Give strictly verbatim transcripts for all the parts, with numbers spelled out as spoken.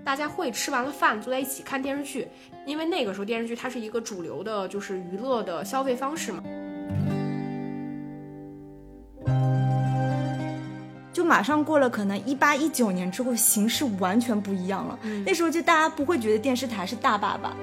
大家会吃完了饭坐在一起看电视剧，因为那个时候电视剧它是一个主流的就是娱乐的消费方式嘛。 就马上过了可能一八一九年之后，形势完全不一样了、嗯、那时候就大家不会觉得电视台是大爸爸，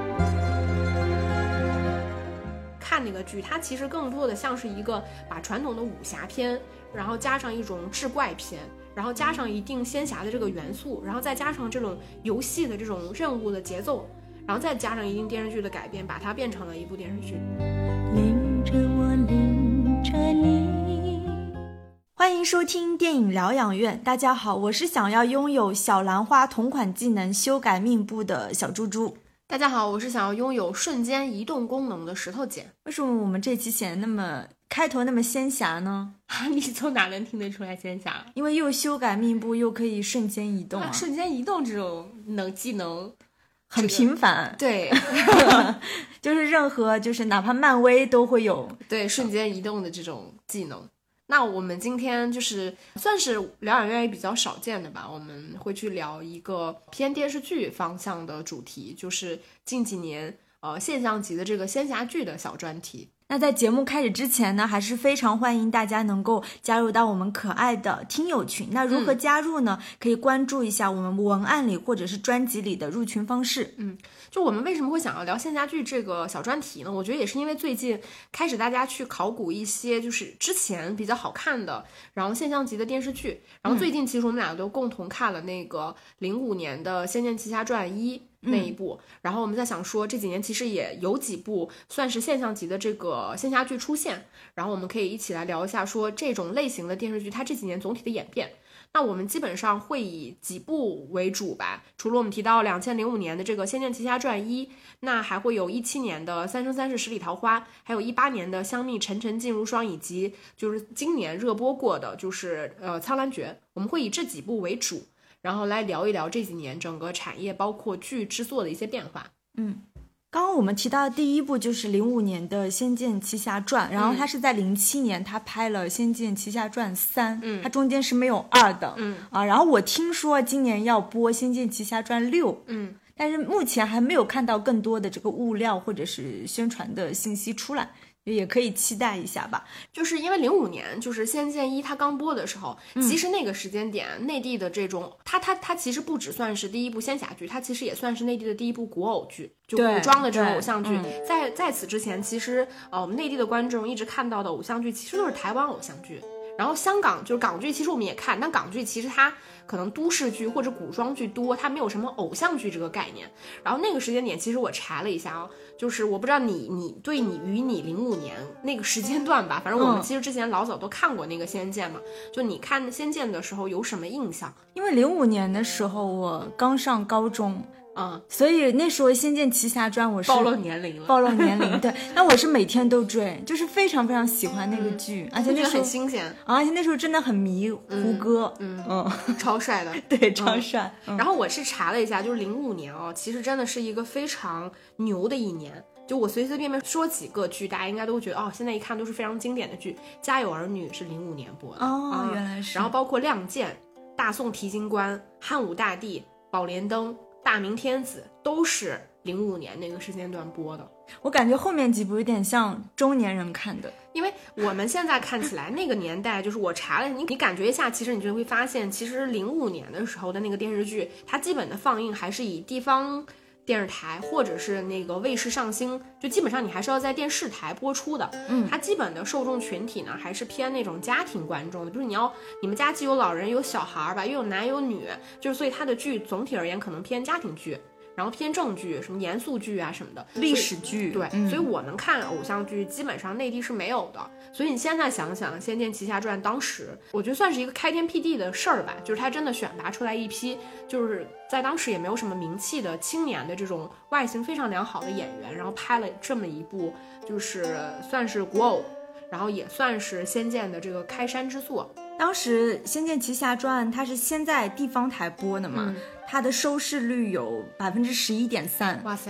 看那个剧它其实更多的像是一个把传统的武侠片然后加上一种志怪片，然后加上一定仙侠的这个元素，然后再加上这种游戏的这种任务的节奏，然后再加上一定电视剧的改编，把它变成了一部电视剧。 领着我领着你，欢迎收听电影疗养院。大家好，我是想要拥有小兰花同款技能修改命簿的小猪猪。 大家好，我是想要拥有瞬间移动功能的石头姐。 为什么我们这期显得那么开头那么仙侠呢？ 你从哪能听得出来仙侠？ 因为又修改命簿又可以瞬间移动、啊啊、 瞬间移动这种能技能很频繁、 这个、对就是任何就是哪怕漫威都会有对瞬间移动的这种技能。那我们今天就是算是疗养院比较少见的吧，我们会去聊一个偏电视剧方向的主题，就是近几年呃现象级的这个仙侠剧的小专题。 那在节目开始之前呢，还是非常欢迎大家能够加入到我们可爱的听友群。那如何加入呢、嗯、可以关注一下我们文案里或者是专辑里的入群方式。 嗯，就我们为什么会想要聊仙侠剧这个小专题呢？我觉得也是因为最近开始大家去考古一些就是之前比较好看的然后现象级的电视剧，然后最近其实我们俩都共同看了那个零五年的《仙剑奇侠传一》那一部、嗯、然后我们在想说这几年其实也有几部算是现象级的这个仙侠剧出现，然后我们可以一起来聊一下说这种类型的电视剧它这几年总体的演变。那我们基本上会以几部为主吧，除了我们提到两千零五年的这个《仙剑奇侠传一》，那还会有一七年的《三生三世十里桃花》，还有一八年的《香蜜沉沉烬如霜》，以及就是今年热播过的就是呃《苍兰诀》，我们会以这几部为主，然后来聊一聊这几年整个产业包括剧制作的一些变化。 嗯，刚刚我们提到的第一部就是零五年的《仙剑奇侠传》，然后他是在零七年他拍了《仙剑奇侠传三》，嗯，他中间是没有二的，嗯啊，然后我听说今年要播《仙剑奇侠传六》，嗯，但是目前还没有看到更多的这个物料或者是宣传的信息出来。也可以期待一下吧。 就是因为零五年就是《仙剑一》它刚播的时候、嗯、其实那个时间点内地的这种它它它其实不只算是第一部仙侠剧，它其实也算是内地的第一部古偶剧，就古装的这种偶像剧、嗯、在在此之前其实呃我们内地的观众一直看到的偶像剧其实都是台湾偶像剧，然后香港就是港剧其实我们也看，但港剧其实它可能都市剧或者古装剧多，它没有什么偶像剧这个概念。然后那个时间点其实我查了一下哦，就是我不知道你你对你与你零五年那个时间段吧，反正我们其实之前老早都看过那个仙剑嘛、嗯、就你看仙剑的时候有什么印象？ 因为零五年的时候我刚上高中嗯， 所以那时候《仙剑奇侠传》我是暴露年龄了， 暴露年龄，对，那我是每天都追，就是非常非常喜欢那个剧、嗯、而且那时候很新鲜、 啊，而且那时候真的很迷胡歌， 嗯 嗯, 嗯超帅的， 对，超帅、 嗯嗯。然后我是查了一下，就是零五年哦，其实真的是一个非常牛的一年。就我随随便便说几个剧，大家应该都觉得哦，现在一看都是非常经典的剧。《家有儿女》是零五年播的哦、 嗯， 原来是。 然后包括《亮剑》、《大宋提刑官》、《汉武大帝》、《宝莲灯》、《大明天子》都是零五年那个时间段播的。 我感觉后面几部有点像中年人看的， 因为我们现在看起来那个年代，就是我查了，你你感觉一下，其实你就会发现，其实零五年的时候的那个电视剧，它基本的放映还是以地方电视台或者是那个卫视上星，就基本上你还是要在电视台播出的。嗯，它基本的受众群体呢，还是偏那种家庭观众的，就是你要你们家既有老人有小孩吧，又有男有女，就是所以它的剧总体而言可能偏家庭剧。然后偏正剧，什么严肃剧啊什么的， 历史剧， 对、嗯，所以我们看偶像剧基本上内地是没有的。所以你现在想想，《仙剑奇侠传》当时，我觉得算是一个开天辟地的事儿吧，就是他真的选拔出来一批，就是在当时也没有什么名气的青年的这种外形非常良好的演员，然后拍了这么一部，就是算是古偶，然后也算是仙剑的这个开山之作。 当时《仙剑奇侠传》它是先在地方台播的嘛、嗯，它的收视率有百分之十一点三， 哇塞！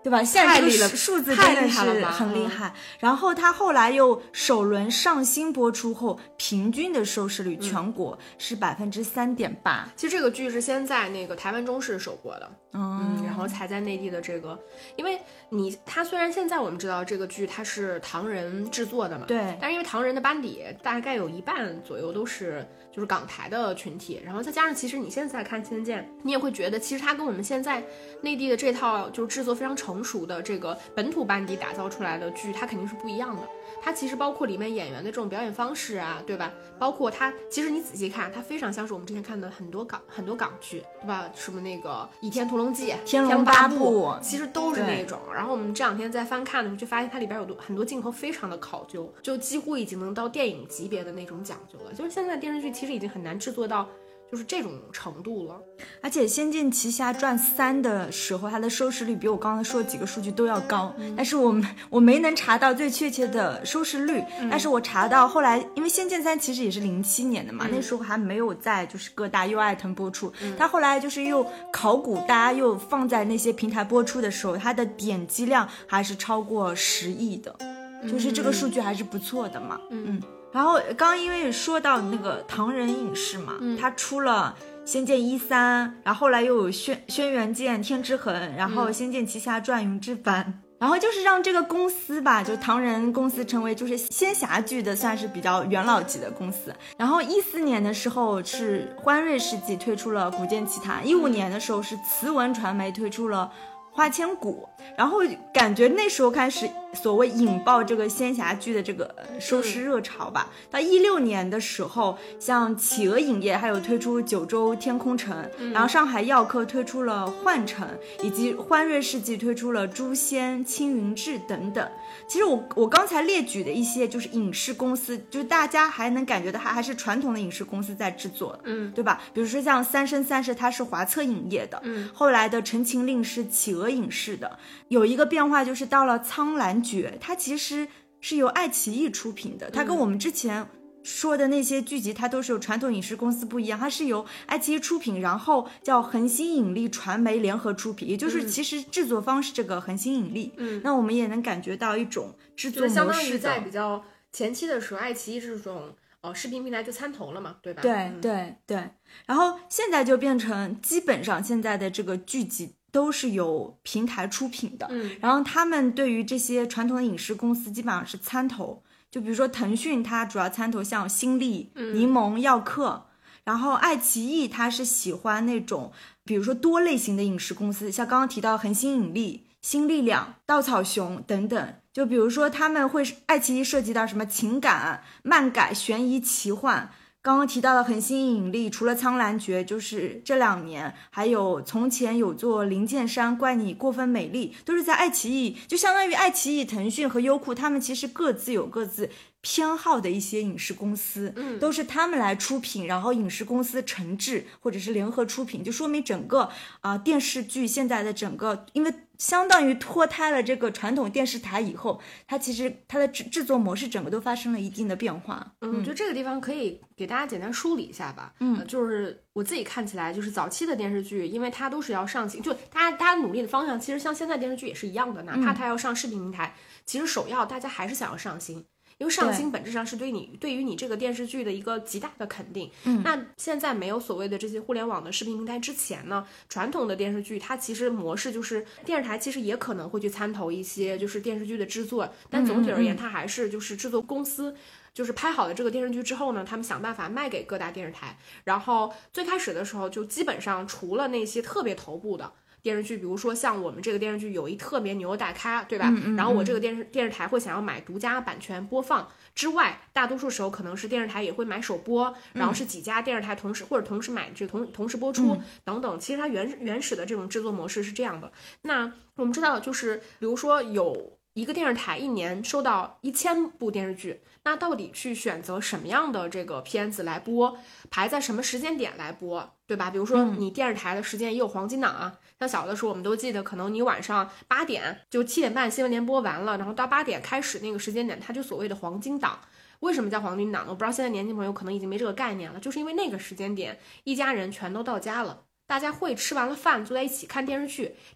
对吧？现在这个太厉了数字太真的是厉害了吧很厉害。然后它后来又首轮上新播出后，平均的收视率全国是百分之三点八。 其实这个剧是先在那个台湾中视首播的， 嗯嗯，然后才在内地的这个，因为你它虽然现在我们知道这个剧它是唐人制作的嘛， 对， 但是因为唐人的班底大概有一半左右都是就是港台的群体，然后再加上其实你现在看《仙剑》，你也会觉得其实它跟我们现在内地的这套就是制作非常成熟的这个本土班底打造出来的剧，它肯定是不一样的。它其实包括里面演员的这种表演方式啊，对吧？包括它，其实你仔细看，它非常像是我们之前看的很多港很多港剧，对吧？什么那个《倚天屠龙记》《 天龙八部》，其实都是那种。然后我们这两天在翻看的时候，就发现它里边有很多镜头非常的考究，就几乎已经能到电影级别的那种讲究了。就是现在电视剧其实已经很难制作到就是这种程度了。 而且《仙剑奇侠传三》的时候，它的收视率比我刚才说的几个数据都要高，嗯、但是我们我没能查到最确切的收视率，嗯、但是我查到后来，因为《仙剑三》其实也是零七年的嘛，嗯、那时候还没有在就是各大优爱腾播出，嗯、它后来就是又考古，大家又放在那些平台播出的时候，它的点击量还是超过十亿的，就是这个数据还是不错的嘛，嗯。嗯然后刚刚因为说到那个唐人影视嘛，嗯、它出了《仙剑一三》，然后后来又有轩《轩辕剑》《天之痕》，然后《仙剑奇侠传》《云之凡》，然后就是让这个公司吧，就唐人公司成为就是仙侠剧的算是比较元老级的公司。然后一四年的时候是欢瑞世纪推出了《古剑奇谭》，一五年的时候是慈文传媒推出了花千骨，然后感觉那时候开始所谓引爆这个仙侠剧的这个收视热潮吧。嗯、到一六年的时候，像企鹅影业还有推出九州天空城，嗯、然后上海药客推出了幻城，以及欢瑞世纪推出了诛仙、青云志等等。其实我我刚才列举的一些就是影视公司，就是大家还能感觉到它还是传统的影视公司在制作的，嗯，对吧？比如说像三生三世，它是华策影业的，嗯，后来的陈情令是企鹅影视的。有一个变化就是到了苍兰诀，它其实是由爱奇艺出品的，它跟我们之前说的那些剧集它都是有传统影视公司不一样，它是由爱奇艺出品，然后叫恒星引力传媒联合出品，也就是其实制作方是这个恒星引力，嗯，那我们也能感觉到一种制作模式的， 相当于在比较前期的时候，爱奇艺这种呃视频平台就参投了嘛，对吧？ 对、 嗯、 对对，然后现在就变成基本上现在的这个剧集都是由平台出品的，嗯，然后他们对于这些传统的影视公司基本上是参投，就比如说腾讯它主要参投像新力、柠檬、药客，然后爱奇艺它是喜欢那种比如说多类型的影视公司，像刚刚提到恒星引力、新力量、稻草熊等等，就比如说他们会爱奇艺涉及到什么情感、漫改、悬疑、奇幻。刚刚提到的恒星引力，除了苍兰诀，就是这两年还有从前有座灵剑山，怪你过分美丽，都是在爱奇艺，就相当于爱奇艺、腾讯和优酷，他们其实各自有各自偏好的一些影视公司，嗯，都是他们来出品，然后影视公司承制或者是联合出品，就说明整个啊、呃、电视剧现在的整个，因为相当于脱胎了这个传统电视台以后，它其实它的制制作模式整个都发生了一定的变化。 嗯，我觉得这个地方可以给大家简单梳理一下吧。嗯、呃，就是我自己看起来，就是早期的电视剧，因为它都是要上新，就大家大家努力的方向，其实像现在电视剧也是一样的，哪怕它要上视频平台，嗯、其实首要大家还是想要上新。因为上新本质上是对你对于你这个电视剧的一个极大的肯定。嗯，那现在没有所谓的这些互联网的视频平台之前呢，传统的电视剧它其实模式就是电视台其实也可能会去参投一些就是电视剧的制作，但总体而言它还是就是制作公司就是拍好了这个电视剧之后呢，他们想办法卖给各大电视台。然后最开始的时候就基本上除了那些特别头部的电视剧，比如说像我们这个电视剧有一特别牛的大咖，对吧？嗯嗯嗯，然后我这个电视电视台会想要买独家版权播放之外，大多数时候可能是电视台也会买首播，然后是几家电视台同时、嗯、或者同时买这同同时播出、嗯、等等。其实它原原始的这种制作模式是这样的。那我们知道，就是比如说有一个电视台一年收到一千部电视剧，那到底去选择什么样的这个片子来播，排在什么时间点来播，对吧？比如说你电视台的时间也有黄金档啊，像小的时候我们都记得，可能你晚上八点就七点半新闻联播完了，然后到八点开始那个时间点，它就所谓的黄金档。为什么叫黄金档呢？我不知道现在年轻朋友可能已经没这个概念了，就是因为那个时间点一家人全都到家了，大家会吃完了饭坐在一起看电视剧，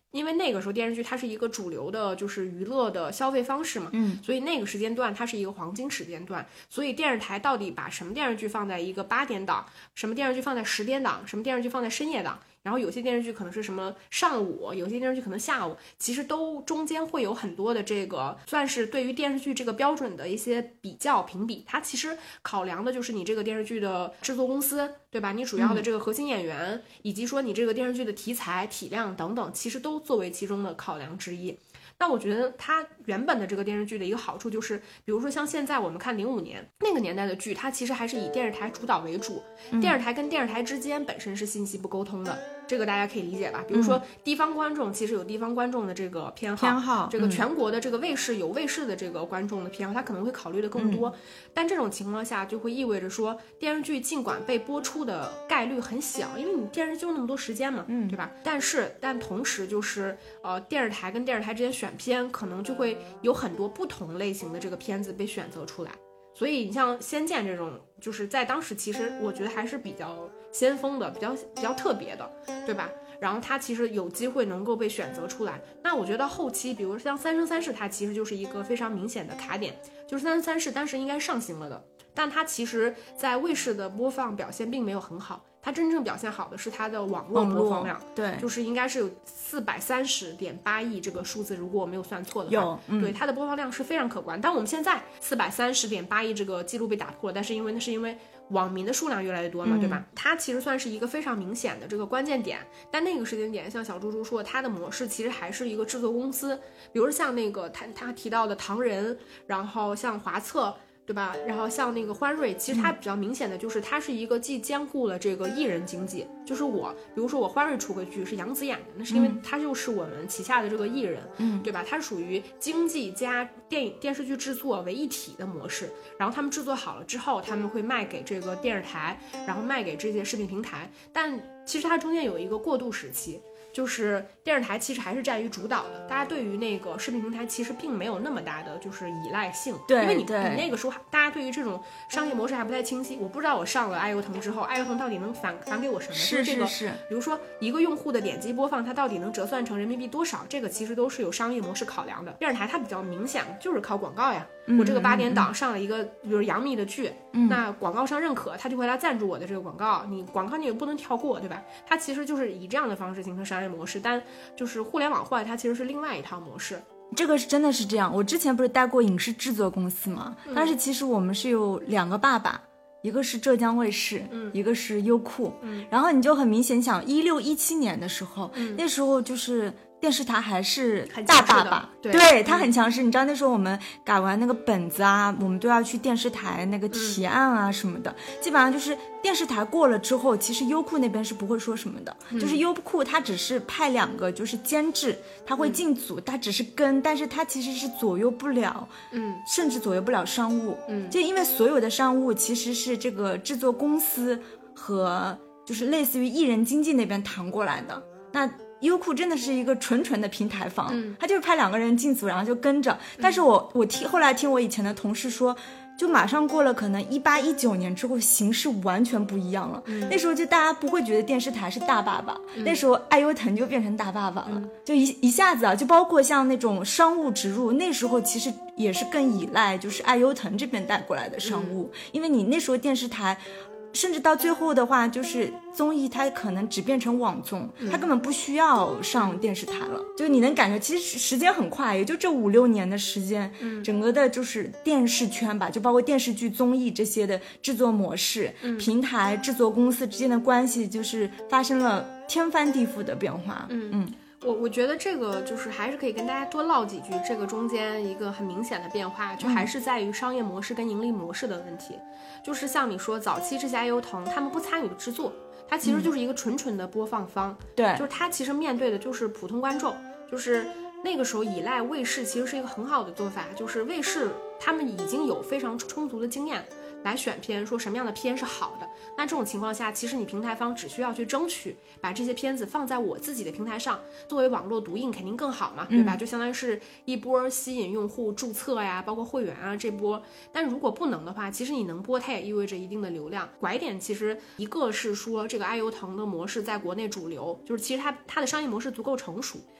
因为那个时候电视剧它是一个主流的，就是娱乐的消费方式嘛，嗯，所以那个时间段它是一个黄金时间段，所以电视台到底把什么电视剧放在一个八点档，什么电视剧放在十点档，什么电视剧放在深夜档，然后有些电视剧可能是什么上午，有些电视剧可能下午，其实都中间会有很多的这个算是对于电视剧这个标准的一些比较评比，它其实考量的就是你这个电视剧的制作公司，对吧？你主要的这个核心演员，嗯、以及说你这个电视剧的题材、体量等等，其实都作为其中的考量之一。那我觉得它原本的这个电视剧的一个好处就是，比如说像现在我们看零五年那个年代的剧，它其实还是以电视台主导为主，嗯、电视台跟电视台之间本身是信息不沟通的，这个大家可以理解吧？比如说地方观众其实有地方观众的这个偏好， 偏好这个全国的这个卫视有卫视的这个观众的偏好，他可能会考虑的更多。嗯、但这种情况下就会意味着说，电视剧尽管被播出的概率很小，因为你电视就那么多时间嘛，嗯，对吧？但是但同时就是呃，电视台跟电视台之间选片可能就会有很多不同类型的这个片子被选择出来。所以你像《仙剑》这种，就是在当时其实我觉得还是比较先锋的，比较比较特别的，对吧？然后它其实有机会能够被选择出来。那我觉得后期，比如像《三生三世》，它其实就是一个非常明显的卡点，就是《三生三世》当时应该上新了的，但它其实在卫视的播放表现并没有很好。它真正表现好的是它的网络播放量， 对， 就是应该是有四百三十点八亿这个数字，如果我没有算错的话， 有，嗯、 对它的播放量是非常可观。但我们现在四百三十点八亿这个记录被打破了，但是因为那是因为网民的数量越来越多嘛，嗯、对吧？它其实算是一个非常明显的这个关键点。但那个时间点，像小猪猪说，它的模式其实还是一个制作公司，比如像那个他他提到的唐人，然后像华策。对吧？然后像那个欢瑞，其实它比较明显的就是它是一个既兼顾了这个艺人经济，就是我，比如说我欢瑞出个剧是杨紫演的，那是因为它就是我们旗下的这个艺人，嗯，对吧？它是属于经济加电影电视剧制作为一体的模式，然后他们制作好了之后，他们会卖给这个电视台，然后卖给这些视频平台，但其实它中间有一个过渡时期。就是电视台其实还是占于主导的，大家对于那个视频平台其实并没有那么大的就是依赖性， 对， 因为你你那个时候大家对于这种商业模式还不太清晰。我不知道我上了爱优腾之后，爱优腾到底能返返给我什么？ 是这个， 是是。 比如说一个用户的点击播放，它到底能折算成人民币多少？这个其实都是有商业模式考量的。电视台它比较明显就是靠广告呀，嗯、我这个八点档上了一个比如杨幂的剧，嗯、那广告商认可，他就会来赞助我的这个广告，你广告你也不能跳过，对吧？它其实就是以这样的方式形成商业模式，但就是互联网化它其实是另外一套模式。 这个是真的是这样，我之前不是待过影视制作公司吗？但是其实我们是有两个爸爸，一个是浙江卫视，嗯、一个是优酷，嗯、然后你就很明显想一六一七年的时候，嗯、那时候就是电视台还是大爸爸， 对， 对他很强势。你知道那时候我们改完那个本子啊，我们都要去电视台那个提案啊什么的，嗯、基本上就是电视台过了之后，其实优酷那边是不会说什么的，嗯、就是优酷他只是派两个就是监制，他会进组，他、嗯、只是跟，但是他其实是左右不了，嗯，甚至左右不了商务，嗯，就因为所有的商务其实是这个制作公司和就是类似于艺人经纪那边谈过来的，那。优酷真的是一个纯纯的平台方，嗯，他就是派两个人进组，然后就跟着。但是我我听后来听我以前的同事说，就马上过了可能一八一九年之后，形势完全不一样了。嗯、那时候就大家不会觉得电视台是大爸爸，嗯、那时候爱优腾就变成大爸爸了，嗯、就一一下子啊，就包括像那种商务植入，那时候其实也是更依赖就是爱优腾这边带过来的商务，嗯、因为你那时候电视台。甚至到最后的话，就是综艺它可能只变成网综，它根本不需要上电视台了。就你能感觉，其实时间很快，也就这五六年的时间，整个的就是电视圈吧，就包括电视剧、综艺这些的制作模式、平台、制作公司之间的关系，就是发生了天翻地覆的变化。嗯嗯。 我我觉得这个就是还是可以跟大家多唠几句，这个中间一个很明显的变化，就还是在于商业模式跟盈利模式的问题。嗯、就是像你说，早期这些爱优腾他们不参与制作，它其实就是一个纯纯的播放方， 对、嗯， 就是它其实面对的就是普通观众，就是那个时候依赖卫视其实是一个很好的做法，就是卫视他们已经有非常充足的经验。来选片，说什么样的片是好的，那这种情况下，其实你平台方只需要去争取把这些片子放在我自己的平台上，作为网络毒印肯定更好嘛，对吧？嗯、就相当于是一波吸引用户注册呀，包括会员啊这波。但如果不能的话，其实你能播，它也意味着一定的流量。拐点其实一个是说这个爱优腾的模式在国内主流，就是其实它它的商业模式足够成熟。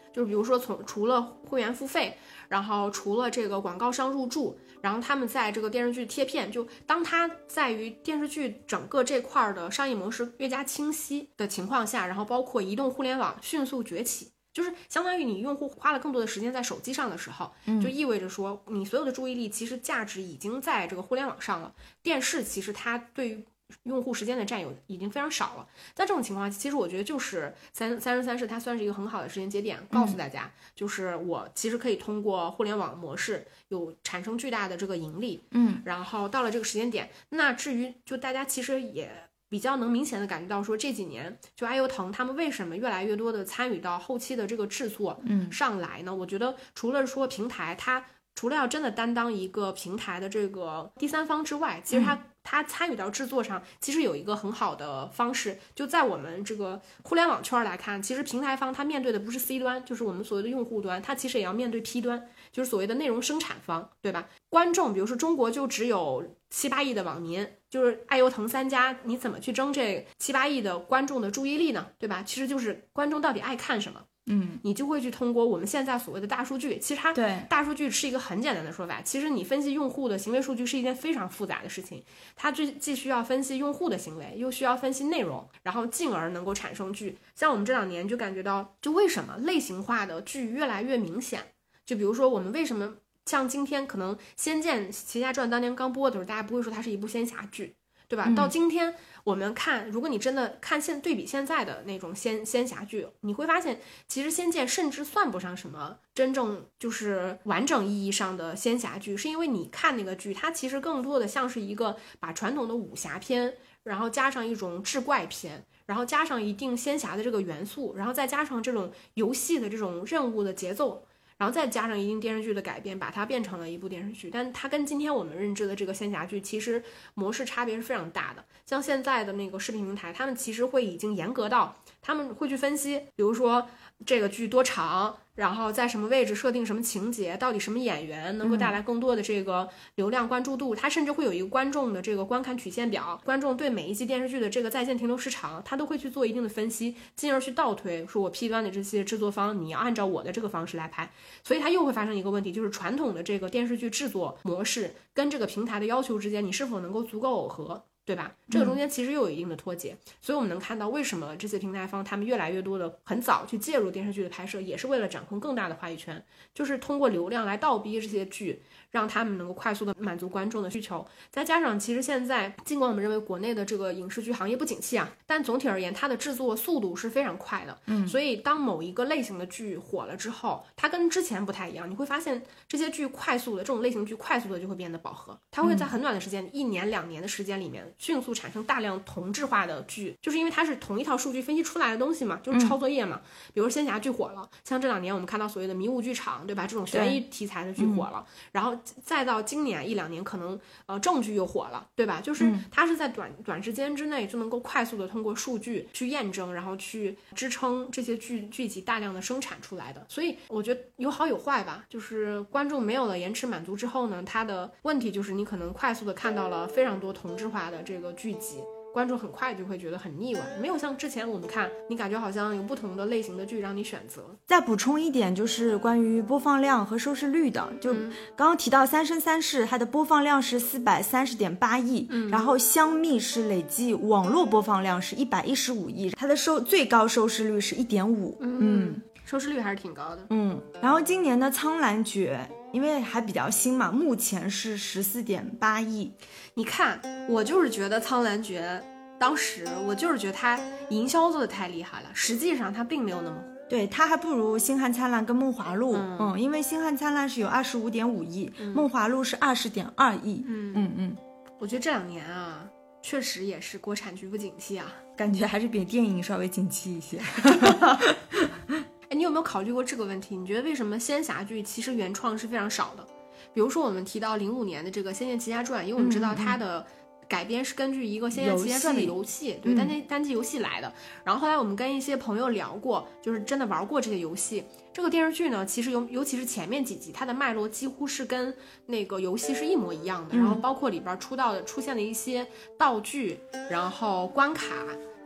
就是比如说从除了会员付费，然后除了这个广告商入驻，然后他们在这个电视剧贴片，就当它在于电视剧整个这块的商业模式越加清晰的情况下，然后包括移动互联网迅速崛起，就是相当于你用户花了更多的时间在手机上的时候，就意味着说你所有的注意力其实价值已经在这个互联网上了。电视其实它对于用户时间的占有已经非常少了。在这种情况下，其实我觉得就是三三十三世它算是一个很好的时间节点，告诉大家、嗯、就是我其实可以通过互联网模式有产生巨大的这个盈利。 嗯， 然后到了这个时间点，那至于就大家其实也比较能明显的感觉到说这几年就爱优腾他们为什么越来越多的参与到后期的这个制作上来呢、嗯、我觉得除了说平台它除了要真的担当一个平台的这个第三方之外，其实它、嗯、它参与到制作上其实有一个很好的方式，就在我们这个互联网圈来看，其实平台方它面对的不是 C 端，就是我们所谓的用户端，它其实也要面对 P 端，就是所谓的内容生产方，对吧？观众比如说中国就只有七八亿的网民，就是爱优腾三家，你怎么去争这七八亿的观众的注意力呢？对吧？其实就是观众到底爱看什么， 嗯， 你就会去通过我们现在所谓的大数据，其实它对大数据是一个很简单的说法，其实你分析用户的行为数据是一件非常复杂的事情，它既既需要分析用户的行为，又需要分析内容，然后进而能够产生剧。像我们这两年就感觉到，就为什么类型化的剧越来越明显，就比如说我们为什么像今天可能《仙剑奇侠传》当年刚播的时候，大家不会说它是一部仙侠剧，对吧、嗯、到今天我们看，如果你真的看现对比现在的那种仙仙侠剧，你会发现其实仙剑甚至算不上什么真正就是完整意义上的仙侠剧，是因为你看那个剧它其实更多的像是一个把传统的武侠片然后加上一种志怪片，然后加上一定仙侠的这个元素，然后再加上这种游戏的这种任务的节奏，然后再加上一定电视剧的改编，把它变成了一部电视剧。但它跟今天我们认知的这个仙侠剧其实模式差别是非常大的。像现在的那个视频平台，他们其实会已经严格到他们会去分析，比如说这个剧多长，然后在什么位置设定什么情节，到底什么演员能够带来更多的这个流量关注度，它甚至会有一个观众的这个观看曲线表，观众对每一季电视剧的这个在线停留时长，它都会去做一定的分析，进而去倒推说我 P 端的这些制作方你要按照我的这个方式来拍。所以它又会发生一个问题，就是传统的这个电视剧制作模式跟这个平台的要求之间，你是否能够足够耦合，对吧？这个中间其实又有一定的脱节、嗯、所以我们能看到为什么这些平台方他们越来越多的很早去介入电视剧的拍摄，也是为了掌控更大的话语权，就是通过流量来倒逼这些剧，让他们能够快速的满足观众的需求。再加上其实现在尽管我们认为国内的这个影视剧行业不景气啊，但总体而言它的制作速度是非常快的。嗯，所以当某一个类型的剧火了之后，它跟之前不太一样，你会发现这些剧快速的这种类型剧快速的就会变得饱和，它会在很短的时间、嗯、一年两年的时间里面迅速产生大量同质化的剧，就是因为它是同一套数据分析出来的东西嘛，就是抄作业嘛、嗯、比如仙侠剧火了，像这两年我们看到所谓的迷雾剧场，对吧，这种悬疑题材的剧火了、嗯、然后再到今年一两年可能呃正剧又火了，对吧，就是它是在短、嗯、短时间之内就能够快速的通过数据去验证，然后去支撑这些剧剧集大量的生产出来的。所以我觉得有好有坏吧，就是观众没有了延迟满足之后呢，它的问题就是你可能快速的看到了非常多同质化的这个剧集，观众很快就会觉得很腻歪，没有像之前我们看你感觉好像有不同的类型的剧让你选择。 再补充一点就是关于播放量和收视率的，就刚刚提到三生三世它的播放量是四百三十点八亿、嗯、然后香蜜是累计网络播放量是一百一十五亿，它的收最高收视率是一点五。 嗯嗯，收视率还是挺高的。 嗯，然后今年的苍兰诀因为还比较新嘛，目前是十四点八亿。 你看我就是觉得苍兰诀当时我就是觉得它营销做的太厉害了，实际上它并没有那么对，它还不如星汉灿烂跟梦华录。 嗯, 嗯因为星汉灿烂是有二十五点五亿、嗯、梦华录是二十点二亿。 嗯嗯嗯，我觉得这两年啊确实也是国产剧不景气啊， 感觉还是比电影稍微景气一些哎，你有没有考虑过这个问题？你觉得为什么仙侠剧其实原创是非常少的？比如说我们提到零五年的这个《仙剑奇侠传》，因为我们知道它的改编是根据一个《仙剑奇侠传》的游戏，对，单机单机游戏来的。然后后来我们跟一些朋友聊过，就是真的玩过这些游戏。这个电视剧呢，其实尤尤其是前面几集，它的脉络几乎是跟那个游戏是一模一样的。然后包括里边出到的出现的一些道具，然后关卡。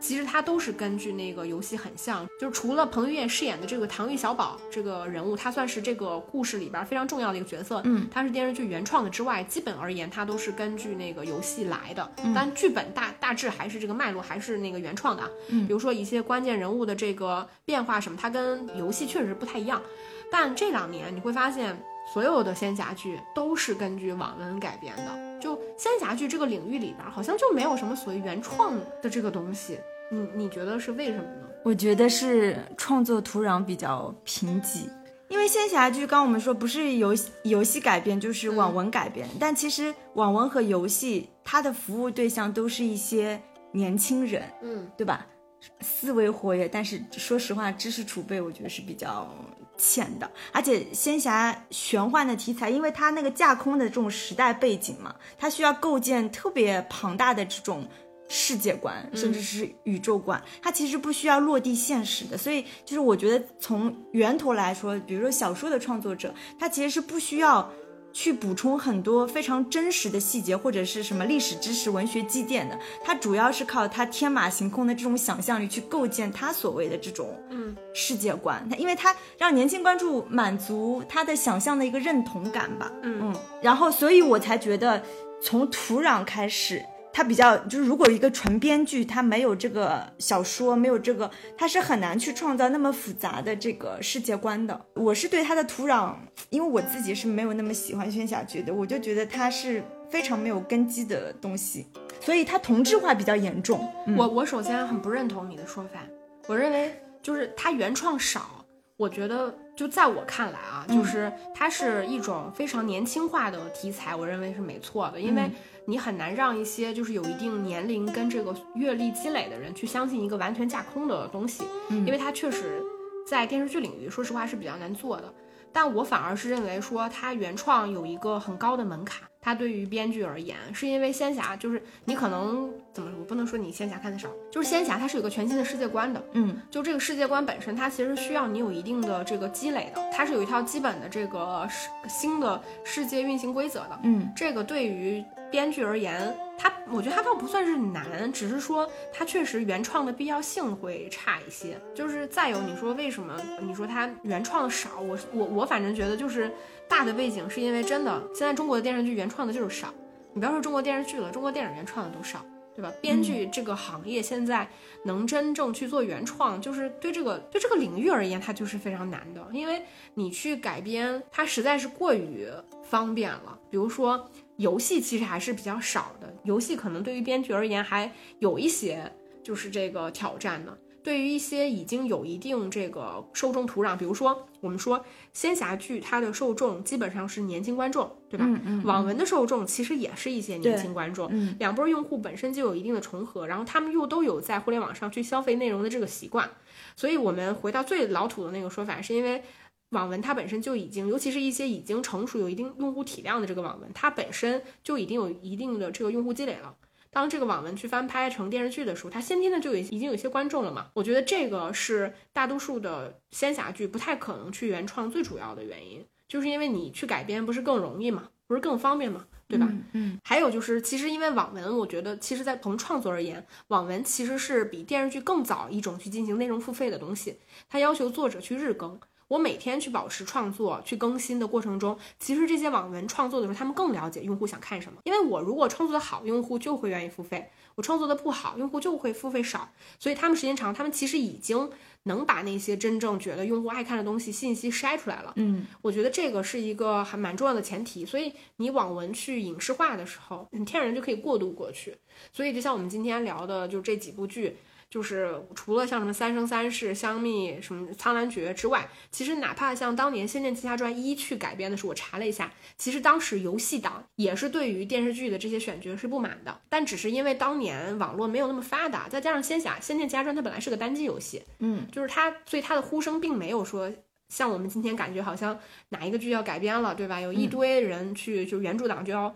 其实它都是根据那个游戏很像，就是除了彭于晏饰演的这个唐钰小宝这个人物，他算是这个故事里边非常重要的一个角色， 嗯， 他是电视剧原创的之外，基本而言他都是根据那个游戏来的，嗯、但剧本大大致还是这个脉络还是那个原创的， 嗯， 比如说一些关键人物的这个变化什么，它跟游戏确实不太一样，但这两年你会发现所有的仙侠剧都是根据网文改编的，就仙侠剧这个领域里边好像就没有什么所谓原创的这个东西，你你觉得是为什么呢？ 我觉得是创作土壤比较贫瘠，因为仙侠剧刚刚我们说不是游戏游戏改编就是网文改编、嗯、但其实网文和游戏它的服务对象都是一些年轻人， 嗯， 对吧？思维活跃，但是说实话知识储备我觉得是比较浅的，而且仙侠玄幻的题材，因为它那个架空的这种时代背景嘛，它需要构建特别庞大的这种世界观甚至是宇宙观、嗯、它其实不需要落地现实的，所以就是我觉得从源头来说，比如说小说的创作者他其实是不需要去补充很多非常真实的细节或者是什么历史知识文学积淀的，他主要是靠他天马行空的这种想象力去构建他所谓的这种世界观、嗯、因为他让年轻观众满足他的想象的一个认同感吧， 嗯, 嗯然后所以我才觉得从土壤开始它比较就是如果一个纯编剧它没有这个小说没有这个，它是很难去创造那么复杂的这个世界观的。我是对它的土壤，因为我自己是没有那么喜欢仙侠剧的，我就觉得它是非常没有根基的东西，所以它同质化比较严重、 嗯、我我首先很不认同你的说法，我认为就是它原创少，我觉得就在我看来啊，就是它是一种非常年轻化的题材，我认为是没错的，因为你很难让一些就是有一定年龄跟这个阅历积累的人去相信一个完全架空的东西、嗯、因为它确实在电视剧领域说实话是比较难做的，但我反而是认为说它原创有一个很高的门槛，它对于编剧而言，是因为仙侠就是你可能怎么我不能说你仙侠看的少，就是仙侠它是有个全新的世界观的， 嗯， 就这个世界观本身它其实需要你有一定的这个积累的，它是有一套基本的这个新的世界运行规则的， 嗯， 这个对于编剧而言，它我觉得它倒不算是难，只是说它确实原创的必要性会差一些。就是再有你说为什么你说它原创的少，我我我反正觉得就是大的背景是因为真的现在中国的电视剧原创的就是少，你不要说中国电视剧了，中国电影原创的都少，对吧？编剧这个行业现在能真正去做原创，就是对这个对这个领域而言它就是非常难的，因为你去改编它实在是过于方便了。比如说游戏其实还是比较少的，游戏可能对于编剧而言还有一些就是这个挑战的，对于一些已经有一定这个受众土壤，比如说我们说仙侠剧它的受众基本上是年轻观众，对吧？ 嗯嗯嗯、 网文的受众其实也是一些年轻观众、 嗯、 两波用户本身就有一定的重合，然后他们又都有在互联网上去消费内容的这个习惯，所以我们回到最老土的那个说法，是因为网文它本身就已经，尤其是一些已经成熟有一定用户体量的这个网文，它本身就已经有一定的这个用户积累了，当这个网文去翻拍成电视剧的时候，它先天的就有已经有一些观众了嘛。我觉得这个是大多数的仙侠剧不太可能去原创最主要的原因，就是因为你去改编不是更容易嘛，不是更方便嘛，对吧？ 嗯, 嗯还有就是其实因为网文，我觉得其实在从创作而言，网文其实是比电视剧更早一种去进行内容付费的东西，它要求作者去日更，我每天去保持创作去更新的过程中，其实这些网文创作的时候他们更了解用户想看什么，因为我如果创作的好，用户就会愿意付费，我创作的不好，用户就会付费少，所以他们时间长，他们其实已经能把那些真正觉得用户爱看的东西信息筛出来了。 嗯， 我觉得这个是一个还蛮重要的前提，所以你网文去影视化的时候，你天然就可以过渡过去。所以就像我们今天聊的就这几部剧，就是除了像什么三生三世、香蜜、什么苍兰诀之外，其实哪怕像当年《仙剑奇侠传一》去改编的时候，我查了一下，其实当时游戏党也是对于电视剧的这些选角是不满的，但只是因为当年网络没有那么发达，再加上仙侠《仙剑奇侠传》它本来是个单机游戏， 嗯， 就是它，所以它的呼声并没有说像我们今天感觉好像哪一个剧要改编了，对吧？有一堆人去，就原著党就要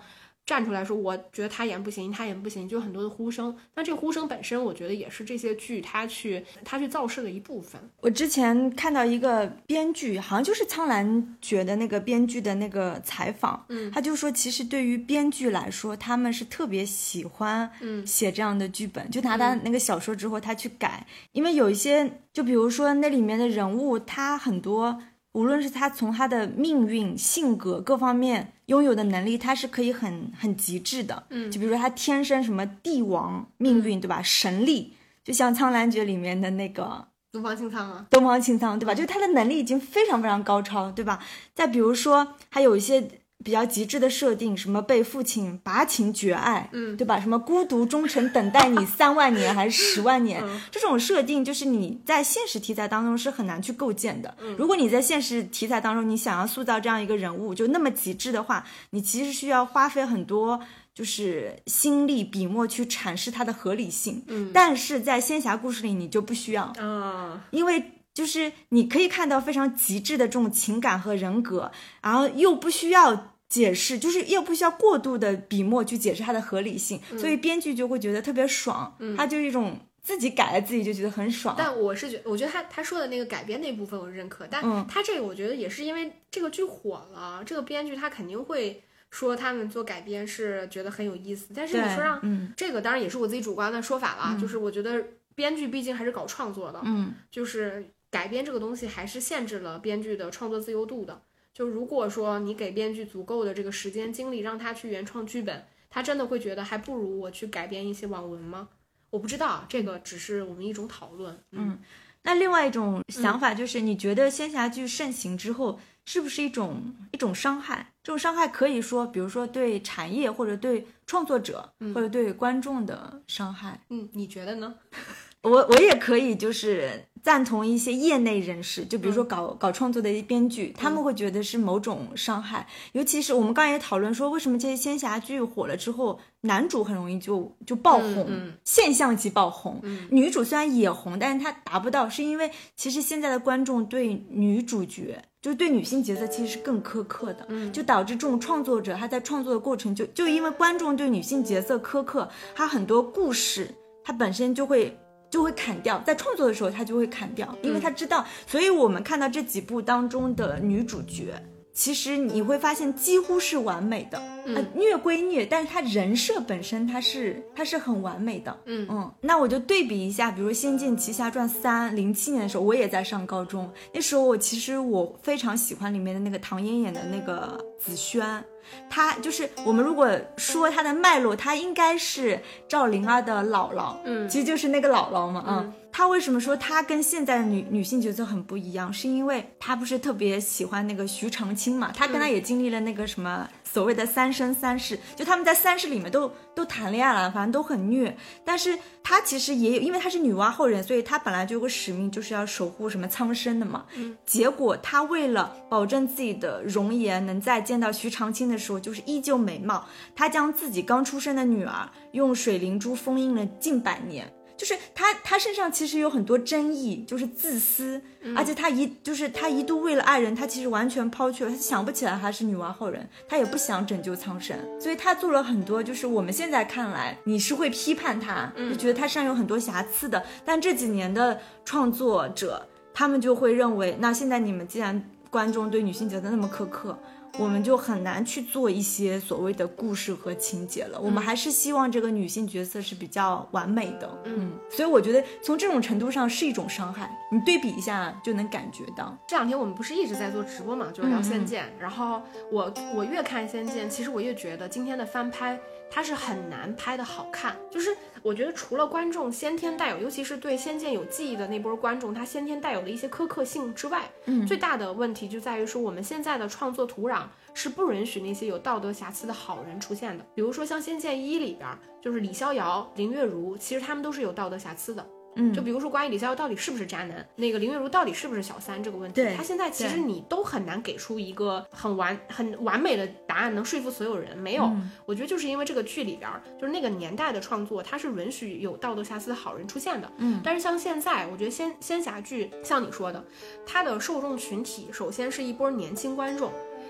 站出来说我觉得他演不行他演不行，就很多的呼声。但这个呼声本身我觉得也是这些剧他去他去造势的一部分。 我之前看到一个编剧，好像就是苍兰诀的那个编剧的那个采访，嗯，他就说其实对于编剧来说他们是特别喜欢写这样的剧本，嗯，就拿他那个小说之后他去改，嗯，因为有一些就比如说那里面的人物他很多无论是他从他的命运性格各方面拥有的能力他是可以很很极致的，嗯，就比如说他天生什么帝王命运，嗯，对吧，神力，就像苍兰诀里面的那个东方青苍啊， 东方青苍，对吧，就是他的能力已经非常非常高超，对吧。再比如说还有一些比较极致的设定，什么被父亲拔情绝爱，嗯，对吧，什么孤独忠诚等待你三万年还是十万年，嗯，这种设定就是你在现实题材当中是很难去构建的，嗯，如果你在现实题材当中你想要塑造这样一个人物就那么极致的话，你其实需要花费很多就是心力笔墨去阐释它的合理性，嗯，但是在仙侠故事里你就不需要啊，因为就是你可以看到非常极致的这种情感和人格，然后又不需要解释，就是又不需要过度的笔墨去解释它的合理性，嗯，所以编剧就会觉得特别爽，嗯，他就一种自己改了自己就觉得很爽。 但我是觉得我觉得他他说的那个改编那部分我认可，但他这个我觉得也是因为这个剧火了，这个编剧他肯定会说他们做改编是觉得很有意思，但是你说让、嗯、这个当然也是我自己主观的说法了、嗯、就是我觉得编剧毕竟还是搞创作的，嗯，就是改编这个东西还是限制了编剧的创作自由度的，就如果说你给编剧足够的这个时间精力让他去原创剧本，他真的会觉得还不如我去改编一些网文吗？我不知道，这个只是我们一种讨论。 嗯, 嗯那另外一种想法就是你觉得仙侠剧盛行之后是不是一种一种伤害？这种伤害可以说比如说对产业或者对创作者、嗯、或者对观众的伤害。 嗯，你觉得呢？ 我我也可以就是赞同一些业内人士，就比如说搞、嗯、搞创作的编剧，他们会觉得是某种伤害、嗯、尤其是我们刚才也讨论说为什么这些仙侠剧火了之后男主很容易就就爆红、嗯嗯、现象级爆红、嗯、女主虽然也红但是她达不到，是因为其实现在的观众对女主角就是对女性角色其实是更苛刻的、嗯、就导致这种创作者他在创作的过程就就因为观众对女性角色苛刻，他很多故事他本身就会就会砍掉，在创作的时候他就会砍掉，因为他知道、嗯、所以我们看到这几部当中的女主角其实你会发现几乎是完美的、嗯呃、虐归虐，但是她人设本身她是她是很完美的。嗯嗯，那我就对比一下，比如说《仙剑奇侠传三》零七年的时候我也在上高中，那时候我其实我非常喜欢里面的那个唐嫣演的那个紫萱，她就是我们如果说她的脉络，她应该是赵灵儿的姥姥，嗯，其实就是那个姥姥嘛，嗯。她为什么说她跟现在的女女性角色很不一样，是因为她不是特别喜欢那个徐长卿嘛，她跟她也经历了那个什么所谓的三生三世，就他们在三世里面都都谈恋爱了，反正都很虐，但是她其实也有，因为她是女娲后人，所以她本来就有个使命，就是要守护什么苍生的嘛、嗯、结果她为了保证自己的容颜能在见到徐长卿的时候就是依旧美貌，她将自己刚出生的女儿用水灵珠封印了近百年，就是他他身上其实有很多争议，就是自私、嗯、而且他一就是他一度为了爱人他其实完全抛弃了，他想不起来他是女娲后人，他也不想拯救苍生，所以他做了很多就是我们现在看来你是会批判他、嗯、就觉得他身上有很多瑕疵的，但这几年的创作者他们就会认为，那现在你们既然观众对女性角色那么苛刻，我们就很难去做一些所谓的故事和情节了、嗯、我们还是希望这个女性角色是比较完美的。 嗯, 嗯，所以我觉得从这种程度上是一种伤害，你对比一下就能感觉到。 这两天我们不是一直在做直播嘛，就是聊仙剑、嗯、然后我我越看仙剑其实我越觉得今天的翻拍它是很难拍的好看，就是我觉得除了观众先天带有，尤其是对仙剑有记忆的那波观众他先天带有的一些苛刻性之外、嗯、最大的问题就在于说我们现在的创作土壤是不允许那些有道德瑕疵的好人出现的，比如说像仙剑一里边就是李逍遥、林月如，其实他们都是有道德瑕疵的。嗯，就比如说关于李逍遥到底是不是渣男，那个林月如到底是不是小三这个问题，他现在其实你都很难给出一个很完很完美的答案能说服所有人，没有、嗯、我觉得就是因为这个剧里边就是那个年代的创作它是允许有道德瑕疵的好人出现的。嗯，但是像现在我觉得仙仙侠剧像你说的，它的受众群体首先是一波年轻观众，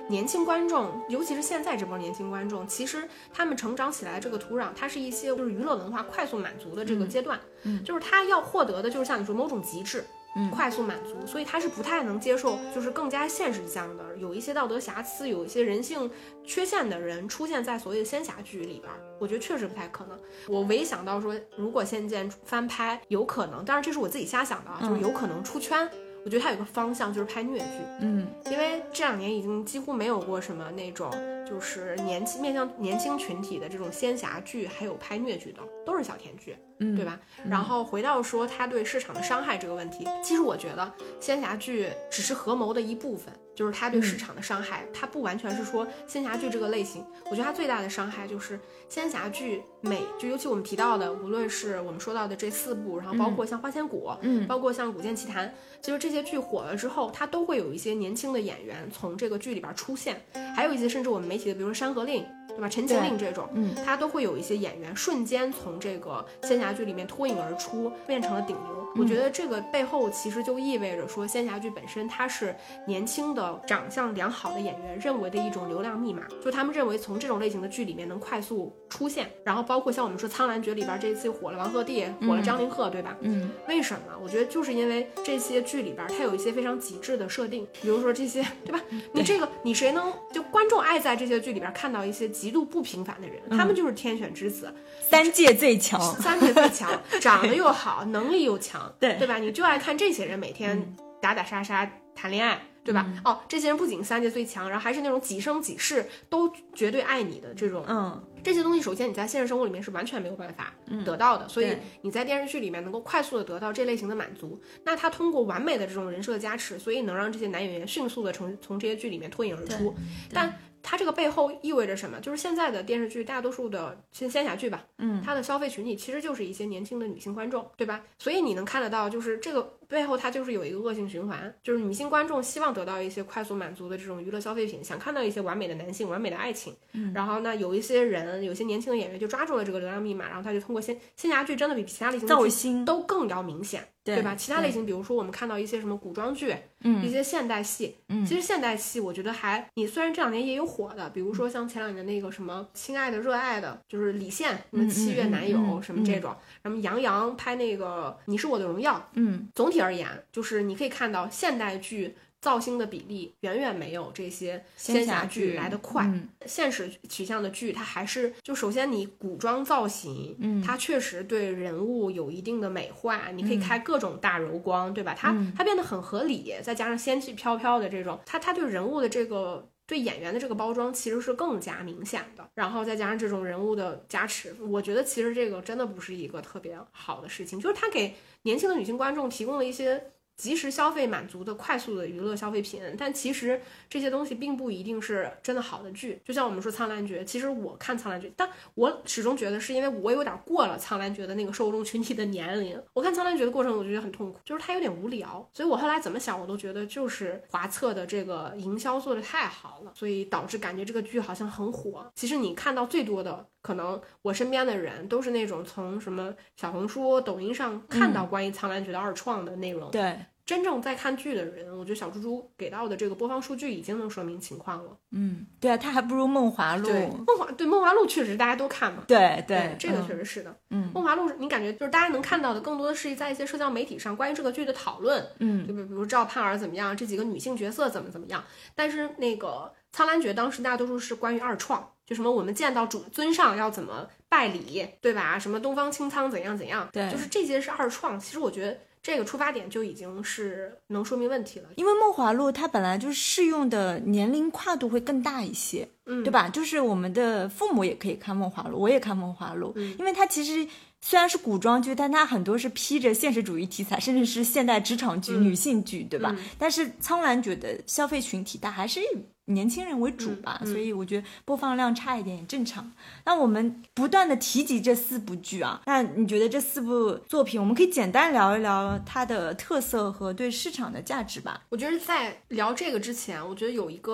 年轻观众，尤其是现在这波年轻观众，其实他们成长起来这个土壤，它是一些就是娱乐文化快速满足的这个阶段， 嗯， 就是他要获得的就是像你说某种极致。嗯，快速满足，所以他是不太能接受就是更加现实向的，有一些道德瑕疵，有一些人性缺陷的人出现在所谓的仙侠剧里边，我觉得确实不太可能。我唯一想到说，如果仙剑翻拍，有可能，当然这是我自己瞎想的啊，就是有可能出圈。嗯，我觉得它有个方向就是拍虐剧， 嗯， 因为这两年已经几乎没有过什么那种就是年轻面向年轻群体的这种仙侠剧，还有拍虐剧的，都是小甜剧，嗯，对吧？嗯，然后回到说它对市场的伤害这个问题，其实我觉得仙侠剧只是合谋的一部分，就是它对市场的伤害，嗯，它不完全是说仙侠剧这个类型，我觉得它最大的伤害就是仙侠剧每就尤其我们提到的，无论是我们说到的这四部，然后包括像花千骨，嗯，包括像古剑奇谭，其实这些剧火了之后，它都会有一些年轻的演员从这个剧里边出现，还有一些甚至我们媒体的，比如说山河令，对吧？陈情令这种，嗯，它都会有一些演员瞬间从这个仙侠剧里面脱颖而出，变成了顶流。我觉得这个背后其实就意味着说，仙侠剧本身它是年轻的长相良好的演员认为的一种流量密码，就他们认为从这种类型的剧里面能快速出现，然后包括像我们说《苍兰诀》里边这一次火了王鹤棣，火了张凌赫，对吧？嗯，为什么？我觉得就是因为这些剧里边它有一些非常极致的设定，比如说这些，对吧？你这个你谁能就观众爱在这些剧里边看到一些极度不平凡的人，他们就是天选之子， 三界最强， 三界最强，长得又好，能力又强， 对对吧？你就爱看这些人每天打打杀杀谈恋爱，对吧？嗯，哦，这些人不仅三界最强，然后还是那种几生几世都绝对爱你的这种， 嗯， 这些东西首先你在现实生活里面是完全没有办法得到的，嗯，所以你在电视剧里面能够快速的得到这类型的满足，那他通过完美的这种人设加持，所以能让这些男演员迅速的从从这些剧里面脱颖而出，但它这个背后意味着什么？就是现在的电视剧大多数的仙仙侠剧吧，嗯，它的消费群体其实就是一些年轻的女性观众，对吧？所以你能看得到，就是这个背后它就是有一个恶性循环，就是女性观众希望得到一些快速满足的这种娱乐消费品，想看到一些完美的男性、完美的爱情，嗯，然后呢，有一些人，有些年轻的演员就抓住了这个流量密码，然后他就通过仙仙侠剧真的比其他类型的剧都更要明显。对, 对吧？其他类型，比如说我们看到一些什么古装剧，嗯，一些现代戏，嗯，其实现代戏我觉得还，你虽然这两年也有火的，比如说像前两年那个什么《亲爱的热爱的》，就是李现什么七月男友，嗯嗯嗯、什么这种，什么杨洋拍那个《你是我的荣耀》，嗯，总体而言，就是你可以看到现代剧造星的比例远远没有这些仙侠剧来得快，嗯，现实取向的剧它还是就首先你古装造型，嗯，它确实对人物有一定的美化，你可以开各种大柔光，嗯，对吧？它它变得很合理，再加上仙气飘飘的这种，它它对人物的这个对演员的这个包装其实是更加明显的，然后再加上这种人物的加持，我觉得其实这个真的不是一个特别好的事情，就是它给年轻的女性观众提供了一些及时消费满足的快速的娱乐消费品，但其实这些东西并不一定是真的好的剧。就像我们说苍兰诀，其实我看苍兰诀，但我始终觉得是因为我有点过了苍兰诀的那个受众群体的年龄，我看苍兰诀的过程我就觉得很痛苦，就是它有点无聊，所以我后来怎么想我都觉得就是华策的这个营销做得太好了，所以导致感觉这个剧好像很火。其实你看到最多的可能我身边的人都是那种从什么小红书抖音上看到关于苍兰诀的二创的内容， 嗯，对， 真正在看剧的人，我觉得小猪猪给到的这个播放数据已经能说明情况了。 嗯，对啊，它还不如梦华录。 对，梦华对梦华录确实大家都看嘛。 对对, 对， 这个确实是的。嗯，梦华录你感觉就是大家能看到的更多的是在一些社交媒体上关于这个剧的讨论。嗯，就比如赵盼儿怎么样，这几个女性角色怎么怎么样。但是那个苍兰诀当时大多数是关于二创，就什么我们见到主尊上要怎么拜礼，对吧？什么东方青苍怎样怎样，对，就是这些是二创。其实我觉得这个出发点就已经是能说明问题了， 因为梦华录它本来就适用的年龄跨度会更大一些，嗯，对吧？就是我们的父母也可以看梦华录，我也看梦华录，嗯，因为它其实虽然是古装剧，但它很多是披着现实主义题材，甚至是现代职场剧、嗯、女性剧，对吧？嗯、但是苍兰诀的消费群体它还是年轻人为主吧、嗯嗯、所以我觉得播放量差一点也正常。那我们不断的提及这四部剧啊，那你觉得这四部作品我们可以简单聊一聊它的特色和对市场的价值吧？ 我觉得在聊这个之前，我觉得有一个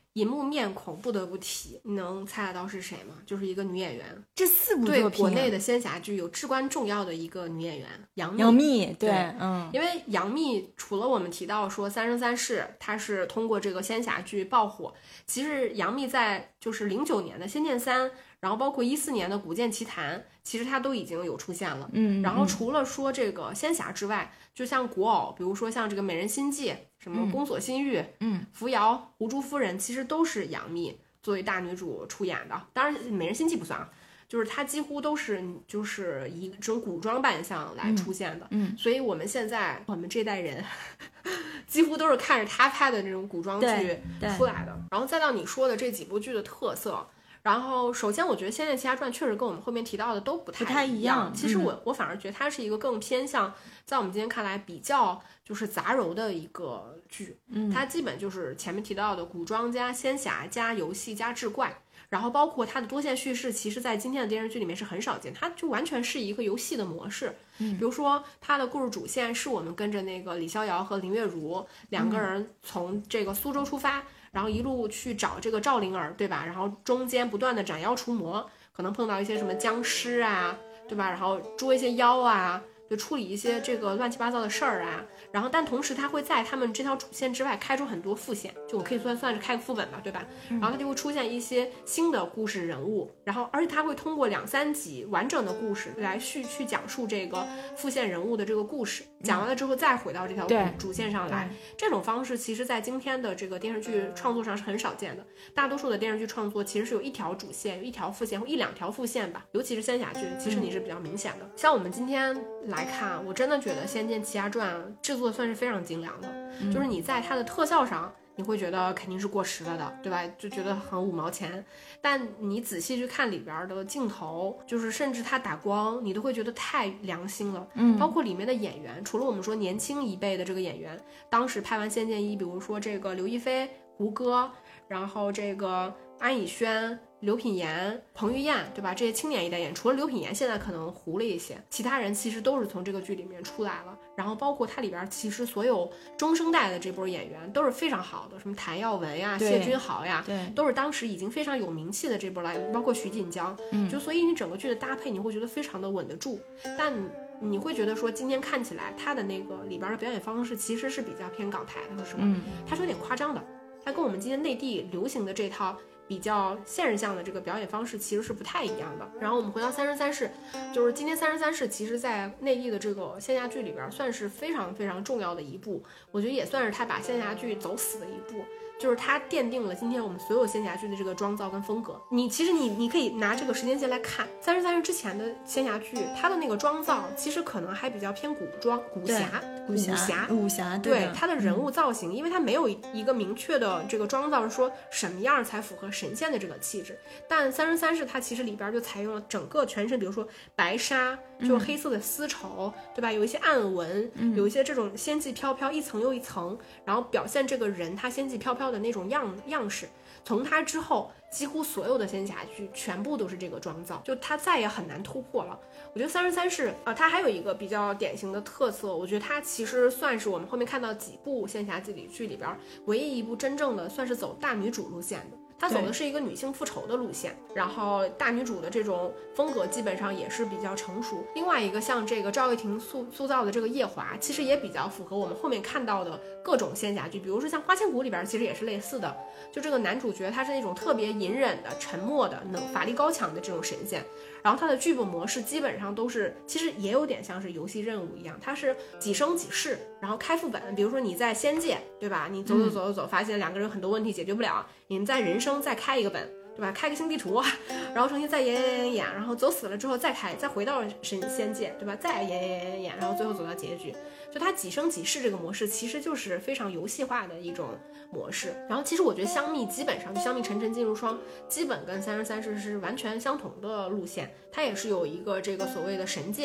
银幕面孔不得不提，你能猜得到是谁吗？就是一个女演员。 这四部作对品国内的仙侠剧有至关重要的一个女演员杨幂。 杨幂，对， 对嗯， 因为杨幂除了我们提到说《三生三世》，她是通过这个仙侠剧爆火，其实杨幂在就是零九年的《仙剑三》，然后包括一四年的《古剑奇谭》，其实她都已经有出现了。 嗯， 然后除了说这个仙侠之外，就像古偶，比如说像这个《美人心计》，什么《宫锁心玉》， 嗯， 扶摇、胡珠夫人，其实都是杨幂作为大女主出演的。当然，《美人心计》不算啊。就是它几乎都是就是以这种古装扮相来出现的， 嗯，嗯所以我们现在我们这代人几乎都是看着他拍的这种古装剧出来的。然后再到你说的这几部剧的特色，然后首先我觉得《仙剑奇侠传》确实跟我们后面提到的都不太不太一样。 其实我、 嗯、 我反而觉得它是一个更偏向在我们今天看来比较就是杂糅的一个剧， 嗯， 它基本就是前面提到的古装加仙侠加游戏加志怪。然后包括它的多线叙事，其实在今天的电视剧里面是很少见，它就完全是一个游戏的模式。 嗯， 比如说它的故事主线是我们跟着那个李逍遥和林月如两个人从这个苏州出发，嗯、然后一路去找这个赵灵儿，对吧？然后中间不断的斩妖除魔，可能碰到一些什么僵尸啊，对吧？然后捉一些妖啊，就处理一些这个乱七八糟的事儿啊。然后但同时他会在他们这条主线之外开出很多副线，就我可以算算是开个副本吧，对吧？然后他就会出现一些新的故事人物，然后而且他会通过两三集完整的故事来去去讲述这个副线人物的这个故事，讲完了之后再回到这条主线上来。这种方式其实在今天的这个电视剧创作上是很少见的，大多数的电视剧创作其实是有一条主线，有一条副线或一两条副线吧，尤其是仙侠剧其实你是比较明显的。像我们今天来看，我真的觉得《仙剑奇侠传》制作算是非常精良的， 嗯、 就是你在它的特效上你会觉得肯定是过时了的，对吧？就觉得很五毛钱，但你仔细去看里边的镜头，就是甚至它打光你都会觉得太良心了。 嗯， 包括里面的演员，除了我们说年轻一辈的这个演员，当时拍完《仙剑一》，比如说这个刘亦菲、胡歌，然后这个安以轩、刘品言、彭于晏，对吧？这些青年一代演员，除了刘品言现在可能糊了一些，其他人其实都是从这个剧里面出来了。然后包括它里边其实所有中生代的这波演员都是非常好的，什么谭耀文呀、谢君豪呀， 对， 都是当时已经非常有名气的这波来源，包括徐锦江，嗯，就所以你整个剧的搭配你会觉得非常的稳得住，但你会觉得说今天看起来他的那个里边的表演方式其实是比较偏港台的，是吧？嗯，他是有点夸张的，他跟我们今天内地流行的这套比较现实向的这个表演方式其实是不太一样的。然后我们回到《三生三世》，就是今天《三生三世》其实在内地的这个仙侠剧里边算是非常非常重要的一部，我觉得也算是他把仙侠剧走死的一部，就是它奠定了今天我们所有仙侠剧的这个妆造跟风格。你其实你你可以拿这个时间线来看，《三生三世》之前的仙侠剧，它的那个妆造其实可能还比较偏古装、古侠、 武侠、武侠， 对它的人物造型，嗯、因为它没有一个明确的这个妆造，是说什么样才符合神仙的这个气质。但《三生三世》它其实里边就采用了整个全身，比如说白纱，就是黑色的丝绸，嗯、对吧？有一些暗纹，嗯、有一些这种仙气飘飘，一层又一层，然后表现这个人他仙气飘飘的那种样样式。从他之后，几乎所有的仙侠剧全部都是这个妆造，就他再也很难突破了。我觉得《三生三世》啊，它还有一个比较典型的特色，我觉得它其实算是我们后面看到几部仙侠剧里剧里边唯一一部真正的算是走大女主路线的。她走的是一个女性复仇的路线，然后大女主的这种风格基本上也是比较成熟。另外一个像这个赵又廷塑塑造的这个夜华，其实也比较符合我们后面看到的各种仙侠剧，比如说像《花千骨》里边其实也是类似的，就这个男主角他是那种特别隐忍的、沉默的、能法力高强的这种神仙。然后他的剧本模式基本上都是，其实也有点像是游戏任务一样，它是几生几世，然后开副本。比如说你在仙界，对吧？你走走走走走，发现两个人很多问题解决不了，你们在人生再开一个本，对吧？开个新地图，然后重新再演演演演，然后走死了之后再开，再回到神仙界，对吧？再演演演演，然后最后走到结局。就它几生几世这个模式其实就是非常游戏化的一种模式。然后其实我觉得香蜜基本上就香蜜沉沉烬如霜，基本跟三生三世是完全相同的路线，它也是有一个这个所谓的神界，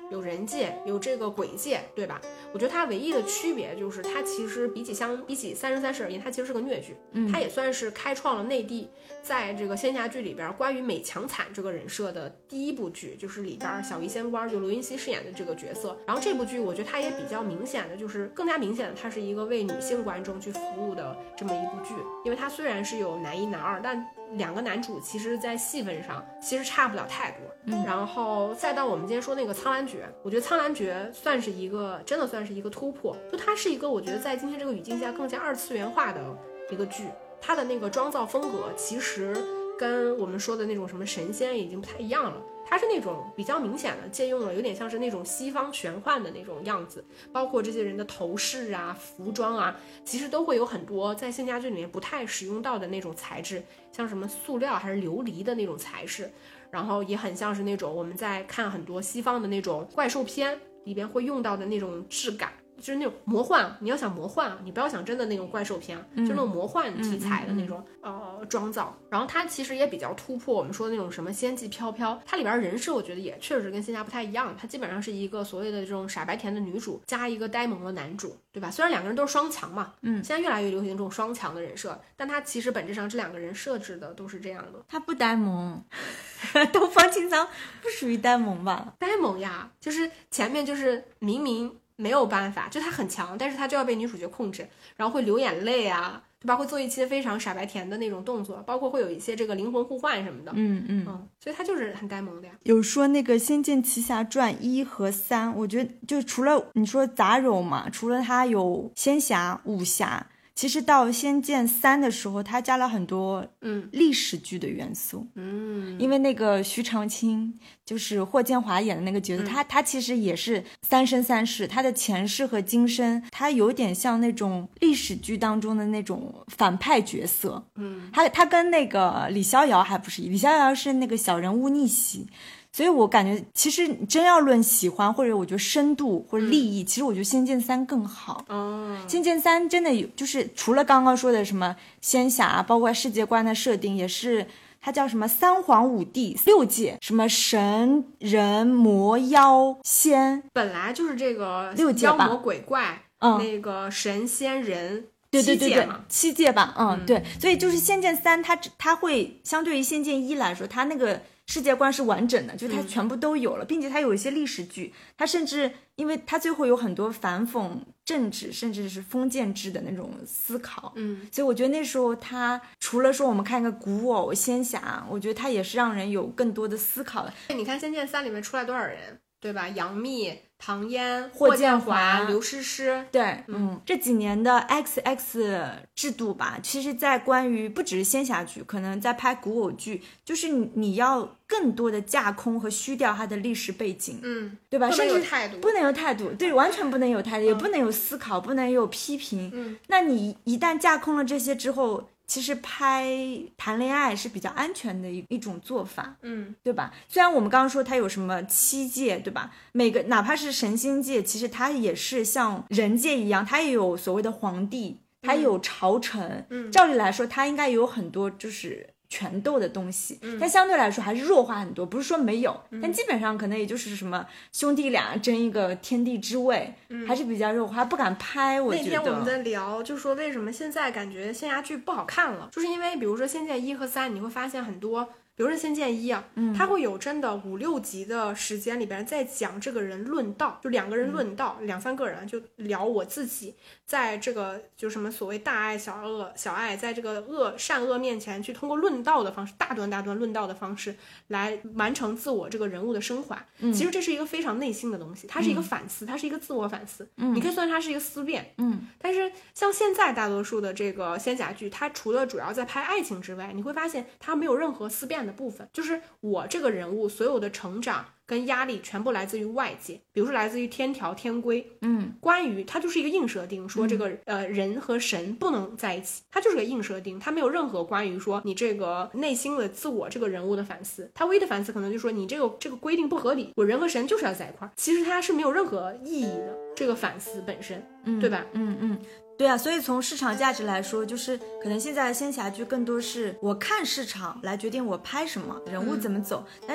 有人界，有这个鬼界，对吧？我觉得它唯一的区别就是它其实比起相比起《三生三世》而言，它其实是个虐剧，嗯，它也算是开创了内地在这个仙侠剧里边关于美强惨这个人设的第一部剧，就是里边小医仙官就刘云熙饰演的这个角色。然后这部剧我觉得它也比较明显的，就是更加明显的，它是一个为女性观众去服务的这么一部剧，因为它虽然是有男一男二，但两个男主其实在戏份上其实差不了太多。嗯，然后再到我们今天说那个苍兰诀，我觉得苍兰诀算是一个真的算是一个突破，就它是一个我觉得在今天这个语境下更加二次元化的一个剧，它的那个妆造风格其实跟我们说的那种什么神仙已经不太一样了，它是那种比较明显的借用了有点像是那种西方玄幻的那种样子，包括这些人的头饰啊服装啊，其实都会有很多在仙侠剧里面不太使用到的那种材质，像什么塑料还是琉璃的那种材质，然后也很像是那种我们在看很多西方的那种怪兽片里边会用到的那种质感，就是那种魔幻，你要想魔幻，你不要想真的那种怪兽片，嗯、就那种魔幻题材的那种、嗯嗯、呃妆造。然后它其实也比较突破我们说的那种什么仙气飘飘，它里边人设我觉得也确实跟仙侠不太一样，它基本上是一个所谓的这种傻白甜的女主加一个呆萌的男主，对吧？虽然两个人都是双强嘛，嗯，现在越来越流行这种双强的人设，但它其实本质上这两个人设置的都是这样的。 他不呆萌，东方青苍不属于呆萌吧？ 呆萌呀，就是前面就是明明没有办法，就他很强，但是他就要被女主角控制，然后会流眼泪啊，对吧？会做一些非常傻白甜的那种动作，包括会有一些这个灵魂互换什么的， 嗯嗯嗯，所以他就是很呆萌的呀。 有说那个《仙剑奇侠传》一和三，我觉得就除了你说杂糅嘛，除了它有仙侠、武侠，其实到《仙剑三》的时候，它加了很多嗯历史剧的元素，嗯，因为那个徐长卿就是霍建华演的那个角色，嗯、他他其实也是三生三世，他的前世和今生，他有点像那种历史剧当中的那种反派角色，嗯，他他跟那个李逍遥还不是，李逍遥是那个小人物逆袭。所以我感觉其实真要论喜欢或者我觉得深度或者利益、嗯、其实我觉得仙剑三更好。哦，仙剑三真的有就是除了刚刚说的什么仙侠包括世界观的设定，也是它叫什么三皇五帝六界，什么神人魔妖仙， 本来就是这个六界吧， 妖魔鬼怪、嗯、那个神仙人， 对对对对，七界吧，嗯，嗯对，所以就是仙剑三它它会相对于仙剑一来说，它那个世界观是完整的，就是它全部都有了、嗯、并且它有一些历史剧，它甚至因为它最后有很多反讽政治甚至是封建制的那种思考，嗯，所以我觉得那时候它除了说我们看一个古偶仙侠，我觉得它也是让人有更多的思考的。 你看仙剑三里面出来多少人，对吧？杨幂、唐嫣、 霍建华、 刘诗诗， 对，嗯，嗯这几年的 X X 制度吧，其实在关于不只是仙侠剧，可能在拍古偶剧，就是你你要更多的架空和虚掉它的历史背景， 嗯， 对吧？ 不能有态度， 不能有态度，对，完全不能有态度，嗯、也不能有思考，不能有批评。嗯，那你一旦架空了这些之后，其实拍谈恋爱是比较安全的一一种做法，嗯，对吧？虽然我们刚刚说它有什么七界，对吧？每个哪怕是神仙界，其实它也是像人界一样，它也有所谓的皇帝，它也有朝臣，嗯，照理来说它应该有很多就是权斗的东西，嗯，但相对来说还是弱化很多，不是说没有，嗯，但基本上可能也就是什么兄弟俩争一个天地之位，嗯，还是比较弱化，不敢拍。我觉得那天我们在聊，就说为什么现在感觉仙侠剧不好看了，就是因为比如说仙剑一和三，你会发现很多。比如说仙剑一啊，嗯，它会有真的五六集的时间里边在讲这个人论道，就两个人论道，嗯、两三个人就聊我自己在这个就什么所谓大爱小恶小爱，在这个恶善恶面前去通过论道的方式，大段大段论道的方式来完成自我这个人物的升华。嗯，其实这是一个非常内心的东西，它是一个反思，嗯、它是一个自我反思。嗯，你可以算它是一个思辨。嗯，但是像现在大多数的这个仙侠剧，它除了主要在拍爱情之外，你会发现它没有任何思辨的部分，就是我这个人物所有的成长跟压力全部来自于外界，比如说来自于天条天规，嗯，关于它就是一个硬设定，说这个、嗯、呃人和神不能在一起，它就是个硬设定，它没有任何关于说你这个内心的自我这个人物的反思，它唯一的反思可能就是说你这个这个规定不合理，我人和神就是要在一块儿，其实它是没有任何意义的，这个反思本身，嗯，对吧？ 嗯嗯。对啊，所以从市场价值来说，就是可能现在的仙侠剧更多是我看市场来决定我拍什么，人物怎么走，嗯、但是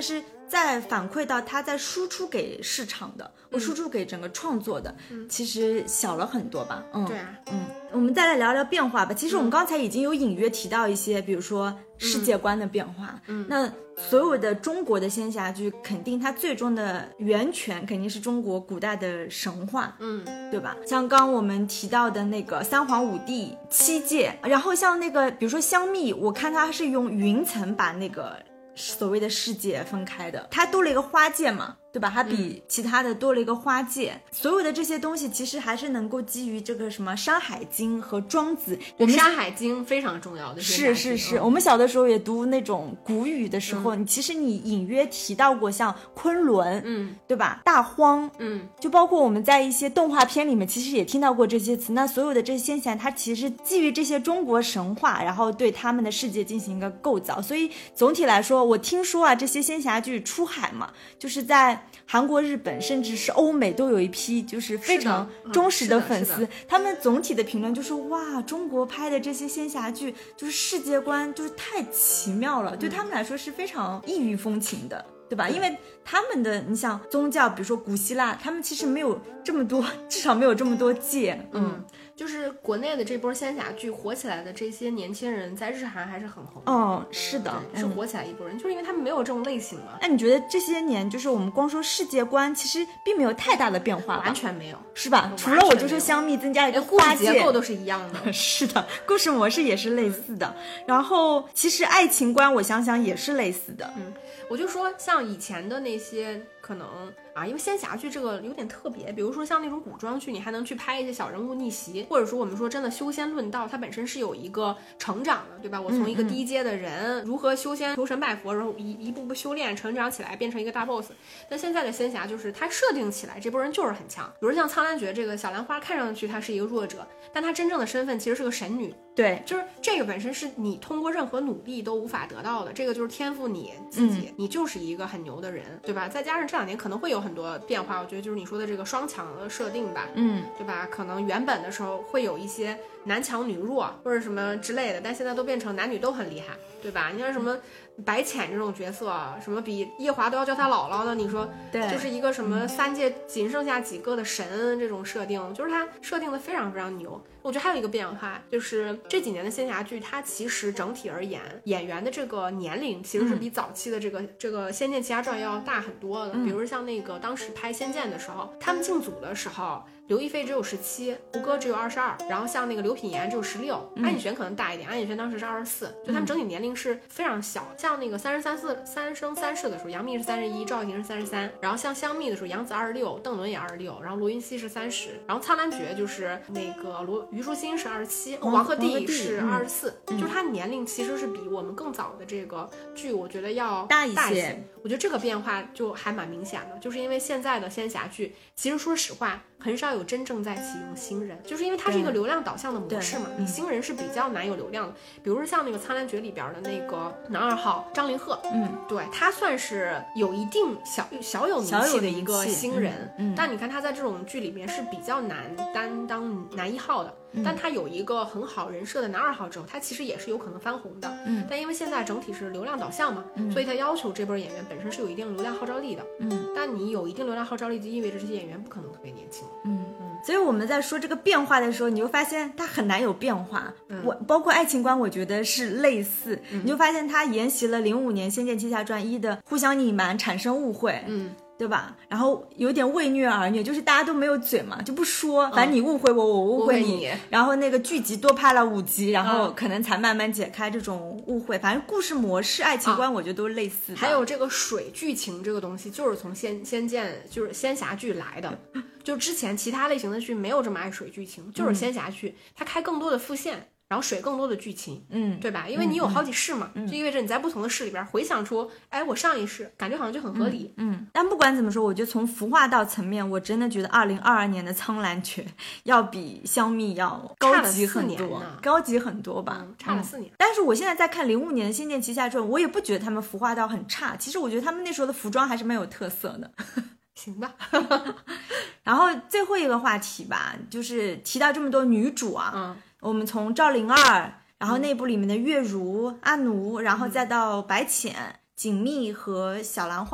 再反馈到他在输出给市场的，或输出给整个创作的，嗯、其实小了很多吧。嗯， 对啊， 嗯，我们再来聊聊变化吧。其实我们刚才已经有隐约提到一些，比如说世界观的变化。嗯，那所有的中国的仙侠剧，肯定它最终的源泉肯定是中国古代的神话。嗯，对吧？像刚我们提到的那个三皇五帝、七界，然后像那个比如说香蜜，我看它是用云层把那个所谓的世界分开的，它多了一个花界嘛，对吧？它比其他的多了一个花界、嗯、所有的这些东西其实还是能够基于这个什么山海经和庄子。 我们山海经非常重要的是是是、嗯、我们小的时候也读那种古语的时候、嗯、其实你隐约提到过像昆仑，嗯，对吧？大荒，嗯，就包括我们在一些动画片里面其实也听到过这些词。那所有的这些仙侠它其实基于这些中国神话，然后对他们的世界进行一个构造。所以总体来说，我听说啊，这些仙侠剧出海嘛，就是在韩国、日本甚至是欧美都有一批就是非常忠实的粉丝、嗯、他们总体的评论就是哇，中国拍的这些仙侠剧就是世界观就是太奇妙了、嗯、对他们来说是非常异域风情的，对吧？因为他们的你想宗教，比如说古希腊，他们其实没有这么多，至少没有这么多界。 嗯，就是国内的这波仙侠剧火起来的这些年轻人，在日韩还是很红。 哦，是的， 是火起来一波人、嗯、就是因为他们没有这种类型嘛。 那你觉得这些年就是我们光说世界观，其实并没有太大的变化吧？ 完全没有， 是吧？除了我就说香蜜增加一个花界， 结构都是一样的。 是的，故事模式也是类似的。然后其实爱情观我想想也是类似的。 嗯，我就说像以前的那些可能啊，因为仙侠剧这个有点特别，比如说像那种古装剧，你还能去拍一些小人物逆袭，或者说我们说真的修仙论道，它本身是有一个成长的，对吧？我从一个低阶的人、嗯嗯、如何修仙求神拜佛，然后一一步步修炼成长起来，变成一个大 boss。但现在的仙侠就是它设定起来这波人就是很强，比如像苍兰诀这个小兰花，看上去她是一个弱者，但她真正的身份其实是个神女。 对， 就是这个本身是你通过任何努力都无法得到的，这个就是天赋你自己、嗯、你就是一个很牛的人，对吧？再加上这两年可能会有很多变化，我觉得就是你说的这个双强的设定吧，嗯，对吧？可能原本的时候会有一些男强女弱或者什么之类的，但现在都变成男女都很厉害，对吧？你看什么白浅这种角色，什么比夜华都要叫他姥姥的，你说对，就是一个什么三界仅剩下几个的神，这种设定就是他设定的非常非常牛。我觉得还有一个变化，就是这几年的仙侠剧，它其实整体而言，演员的这个年龄其实是比早期的这个、嗯、这个《仙剑奇侠传》要大很多的。嗯、比如像那个当时拍《仙剑》的时候，他们进组的时候，刘亦菲只有十七，胡歌只有二十二，然后像那个刘品言只有十六，安以璇可能大一点，安以璇当时是二十四，就他们整体年龄是非常小。像那个三十三四三生三世的时候，杨幂是三十一，赵又廷是三十三，然后像香蜜的时候，杨紫二十六，邓伦也二十六，然后罗云熙是三十，然后苍兰诀就是那个罗虞书欣是二十七，王鹤棣是二十四，就是他年龄其实是比我们更早的这个剧，我觉得要大一些。 大一些我觉得这个变化就还蛮明显的，就是因为现在的仙侠剧，其实说实话，很少有真正在启用新人，就是因为它是一个流量导向的模式嘛，你新人是比较难有流量的。比如说像那个《苍兰诀》里边的那个男二号张凌赫，嗯，对他算是有一定小小有名气的一个新人，嗯嗯、但你看他在这种剧里面是比较难担当男一号的。但他有一个很好人设的男二号之后，他其实也是有可能翻红的。嗯，但因为现在整体是流量导向嘛，嗯、所以他要求这波演员本身是有一定流量号召力的。嗯，但你有一定流量号召力，就意味着这些演员不可能特别年轻。 嗯嗯，所以我们在说这个变化的时候，你就发现它很难有变化。嗯、我包括爱情观，我觉得是类似，嗯、你就发现他沿袭了零五年《仙剑奇侠传一》的互相隐瞒、产生误会。嗯。对吧？然后有点为虐而虐，就是大家都没有嘴嘛，就不说，反正你误会我，我误会你。然后那个剧集多拍了五集，然后可能才慢慢解开这种误会。反正故事模式、爱情观，我觉得都是类似的。 还有这个水剧情这个东西，就是从仙仙剑，就是仙侠剧来的。就之前其他类型的剧没有这么爱水剧情，就是仙侠剧，它开更多的副线。然后水更多的剧情，嗯，对吧？因为你有好几世嘛，嗯、就意味着你在不同的世里边回想出，哎，我上一世感觉好像就很合理， 嗯。嗯，但不管怎么说，我觉得从服化道层面，我真的觉得二零二二年的苍兰诀要比香蜜要高级很多，高级很多吧， 嗯、差了四年、 嗯。但是我现在在看零五年的《仙剑奇侠传》，我也不觉得他们服化道很差。其实我觉得他们那时候的服装还是蛮有特色的。 行吧。 然后最后一个话题吧，就是提到这么多女主啊。嗯。我们从赵灵儿，然后那部里面的月如、阿奴，然后再到白浅、锦觅和小兰花，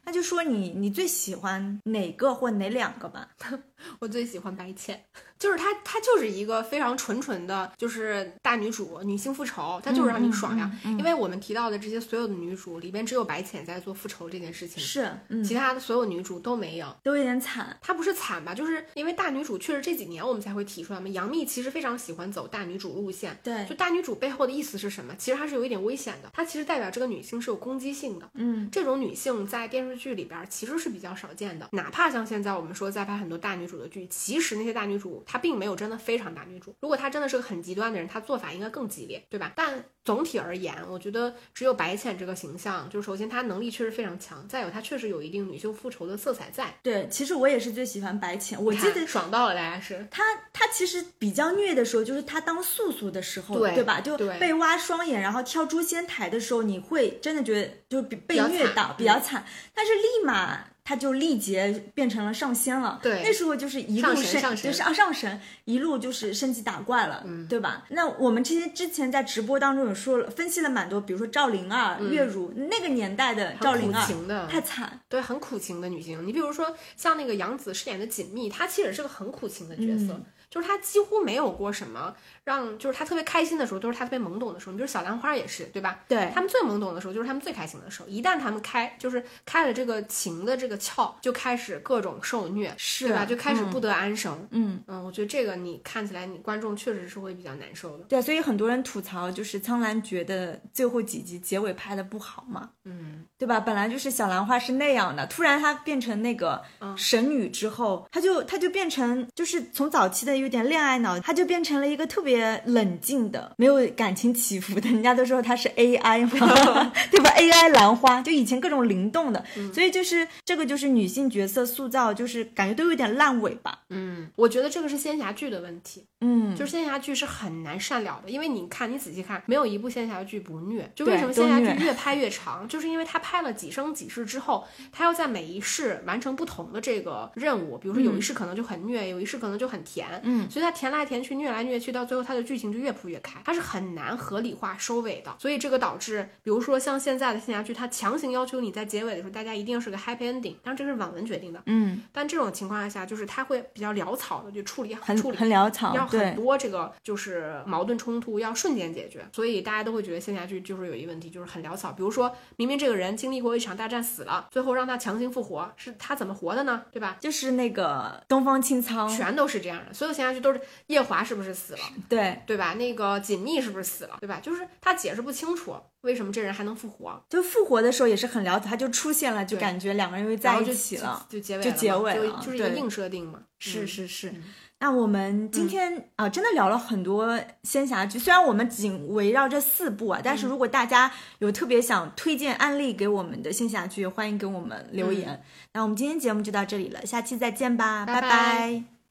那就说你你最喜欢哪个或哪两个吧。 我最喜欢白浅，就是她，她就是一个非常纯纯的，就是大女主，女性复仇，她就是让你爽呀。 嗯嗯嗯嗯、 因为我们提到的这些所有的女主里边，只有白浅在做复仇这件事情， 是，嗯、 其他的所有女主都没有， 都有点惨。 她不是惨吧，就是因为大女主确实这几年我们才会提出来嘛。杨幂其实非常喜欢走大女主路线， 对， 就大女主背后的意思是什么？其实它是有一点危险的，它其实代表这个女性是有攻击性的。 嗯， 这种女性在电视剧里边其实是比较少见的，哪怕像现在我们说在拍很多大女主的剧，其实那些大女主她并没有真的非常大女主，如果她真的是个很极端的人，她做法应该更激烈，对吧？但总体而言，我觉得只有白浅这个形象，就是首先她能力确实非常强，再有她确实有一定女性复仇的色彩在。 对，其实我也是最喜欢白浅，我记得爽到了，大家是她她其实比较虐的时候，就是她当素素的时候， 对对吧？就被挖双眼，然后跳诛仙台的时候，你会真的觉得就被虐到比较惨，但是立马他就力竭变成了上仙了， 对， 那时候就是一路升， 上就是啊上神，一路就是升级打怪了，嗯，对吧？那我们这些之前在直播当中有说了，分析了蛮多，比如说赵灵儿、 嗯、 月如那个年代的赵灵儿，太惨， 对，很苦情的女性。你比如说像那个杨紫饰演的锦觅，她其实是个很苦情的角色。嗯，就是她几乎没有过什么让，就是她特别开心的时候，都是她特别懵懂的时候。你比如小兰花也是，对吧？ 对， 他们最懵懂的时候就是他们最开心的时候。一旦他们开，就是开了这个情的这个窍，就开始各种受虐， 是， 对吧？就开始不得安生。 嗯嗯，我觉得这个你看起来，你观众确实是会比较难受的。 对，所以很多人吐槽，就是苍兰诀的最后几集结尾拍的不好嘛。 嗯， 对吧？本来就是小兰花是那样的，突然她变成那个神女之后，她就她就变成就是从早期的有点恋爱脑，她就变成了一个特别冷静的，没有感情起伏的。人家都说她是 A I 嘛，对吧 ？A I 兰花，就以前各种灵动的，嗯、所以就是这个就是女性角色塑造，就是感觉都有点烂尾吧。 嗯，我觉得这个是仙侠剧的问题。 嗯， 就是仙侠剧是很难善了的，因为你看，你仔细看，没有一部仙侠剧不虐。就为什么仙侠剧越拍越长，就是因为他拍了几生几世之后，他要在每一世完成不同的这个任务。比如说有一世可能就很虐，嗯、有一世可能就很甜， 嗯， 所以他甜来甜去，虐来虐去，到最后他的剧情就越铺越开，他是很难合理化收尾的。所以这个导致，比如说像现在的仙侠剧，他强行要求你在结尾的时候，大家一定是个 happy ending， 当然这是网文决定的， 嗯， 但这种情况下，就是他会比较潦草的就处理， 很处理很潦草， 要很多这个。就是矛盾冲突要瞬间解决，所以大家都会觉得仙侠剧就是有一个问题，就是很潦草。比如说明明这个人经历过一场大战死了，最后让他强行复活，是他怎么活的呢？对吧？ 就是那个东方青苍， 全都是这样的。所有仙侠剧都是夜华是不是死了？ 对对吧？那个锦觅是不是死了？对吧？就是他解释不清楚为什么这人还能复活。 就复活的时候也是很潦草，他就出现了，就感觉两个人又在一起了， 就结尾就结尾了， 就就是一个硬设定嘛。 是是是。 嗯那我们今天、嗯、啊，真的聊了很多仙侠剧，虽然我们仅围绕这四部啊，但是如果大家有特别想推荐案例给我们的仙侠剧，欢迎给我们留言。嗯、那我们今天节目就到这里了，下期再见吧， 拜拜。 拜拜。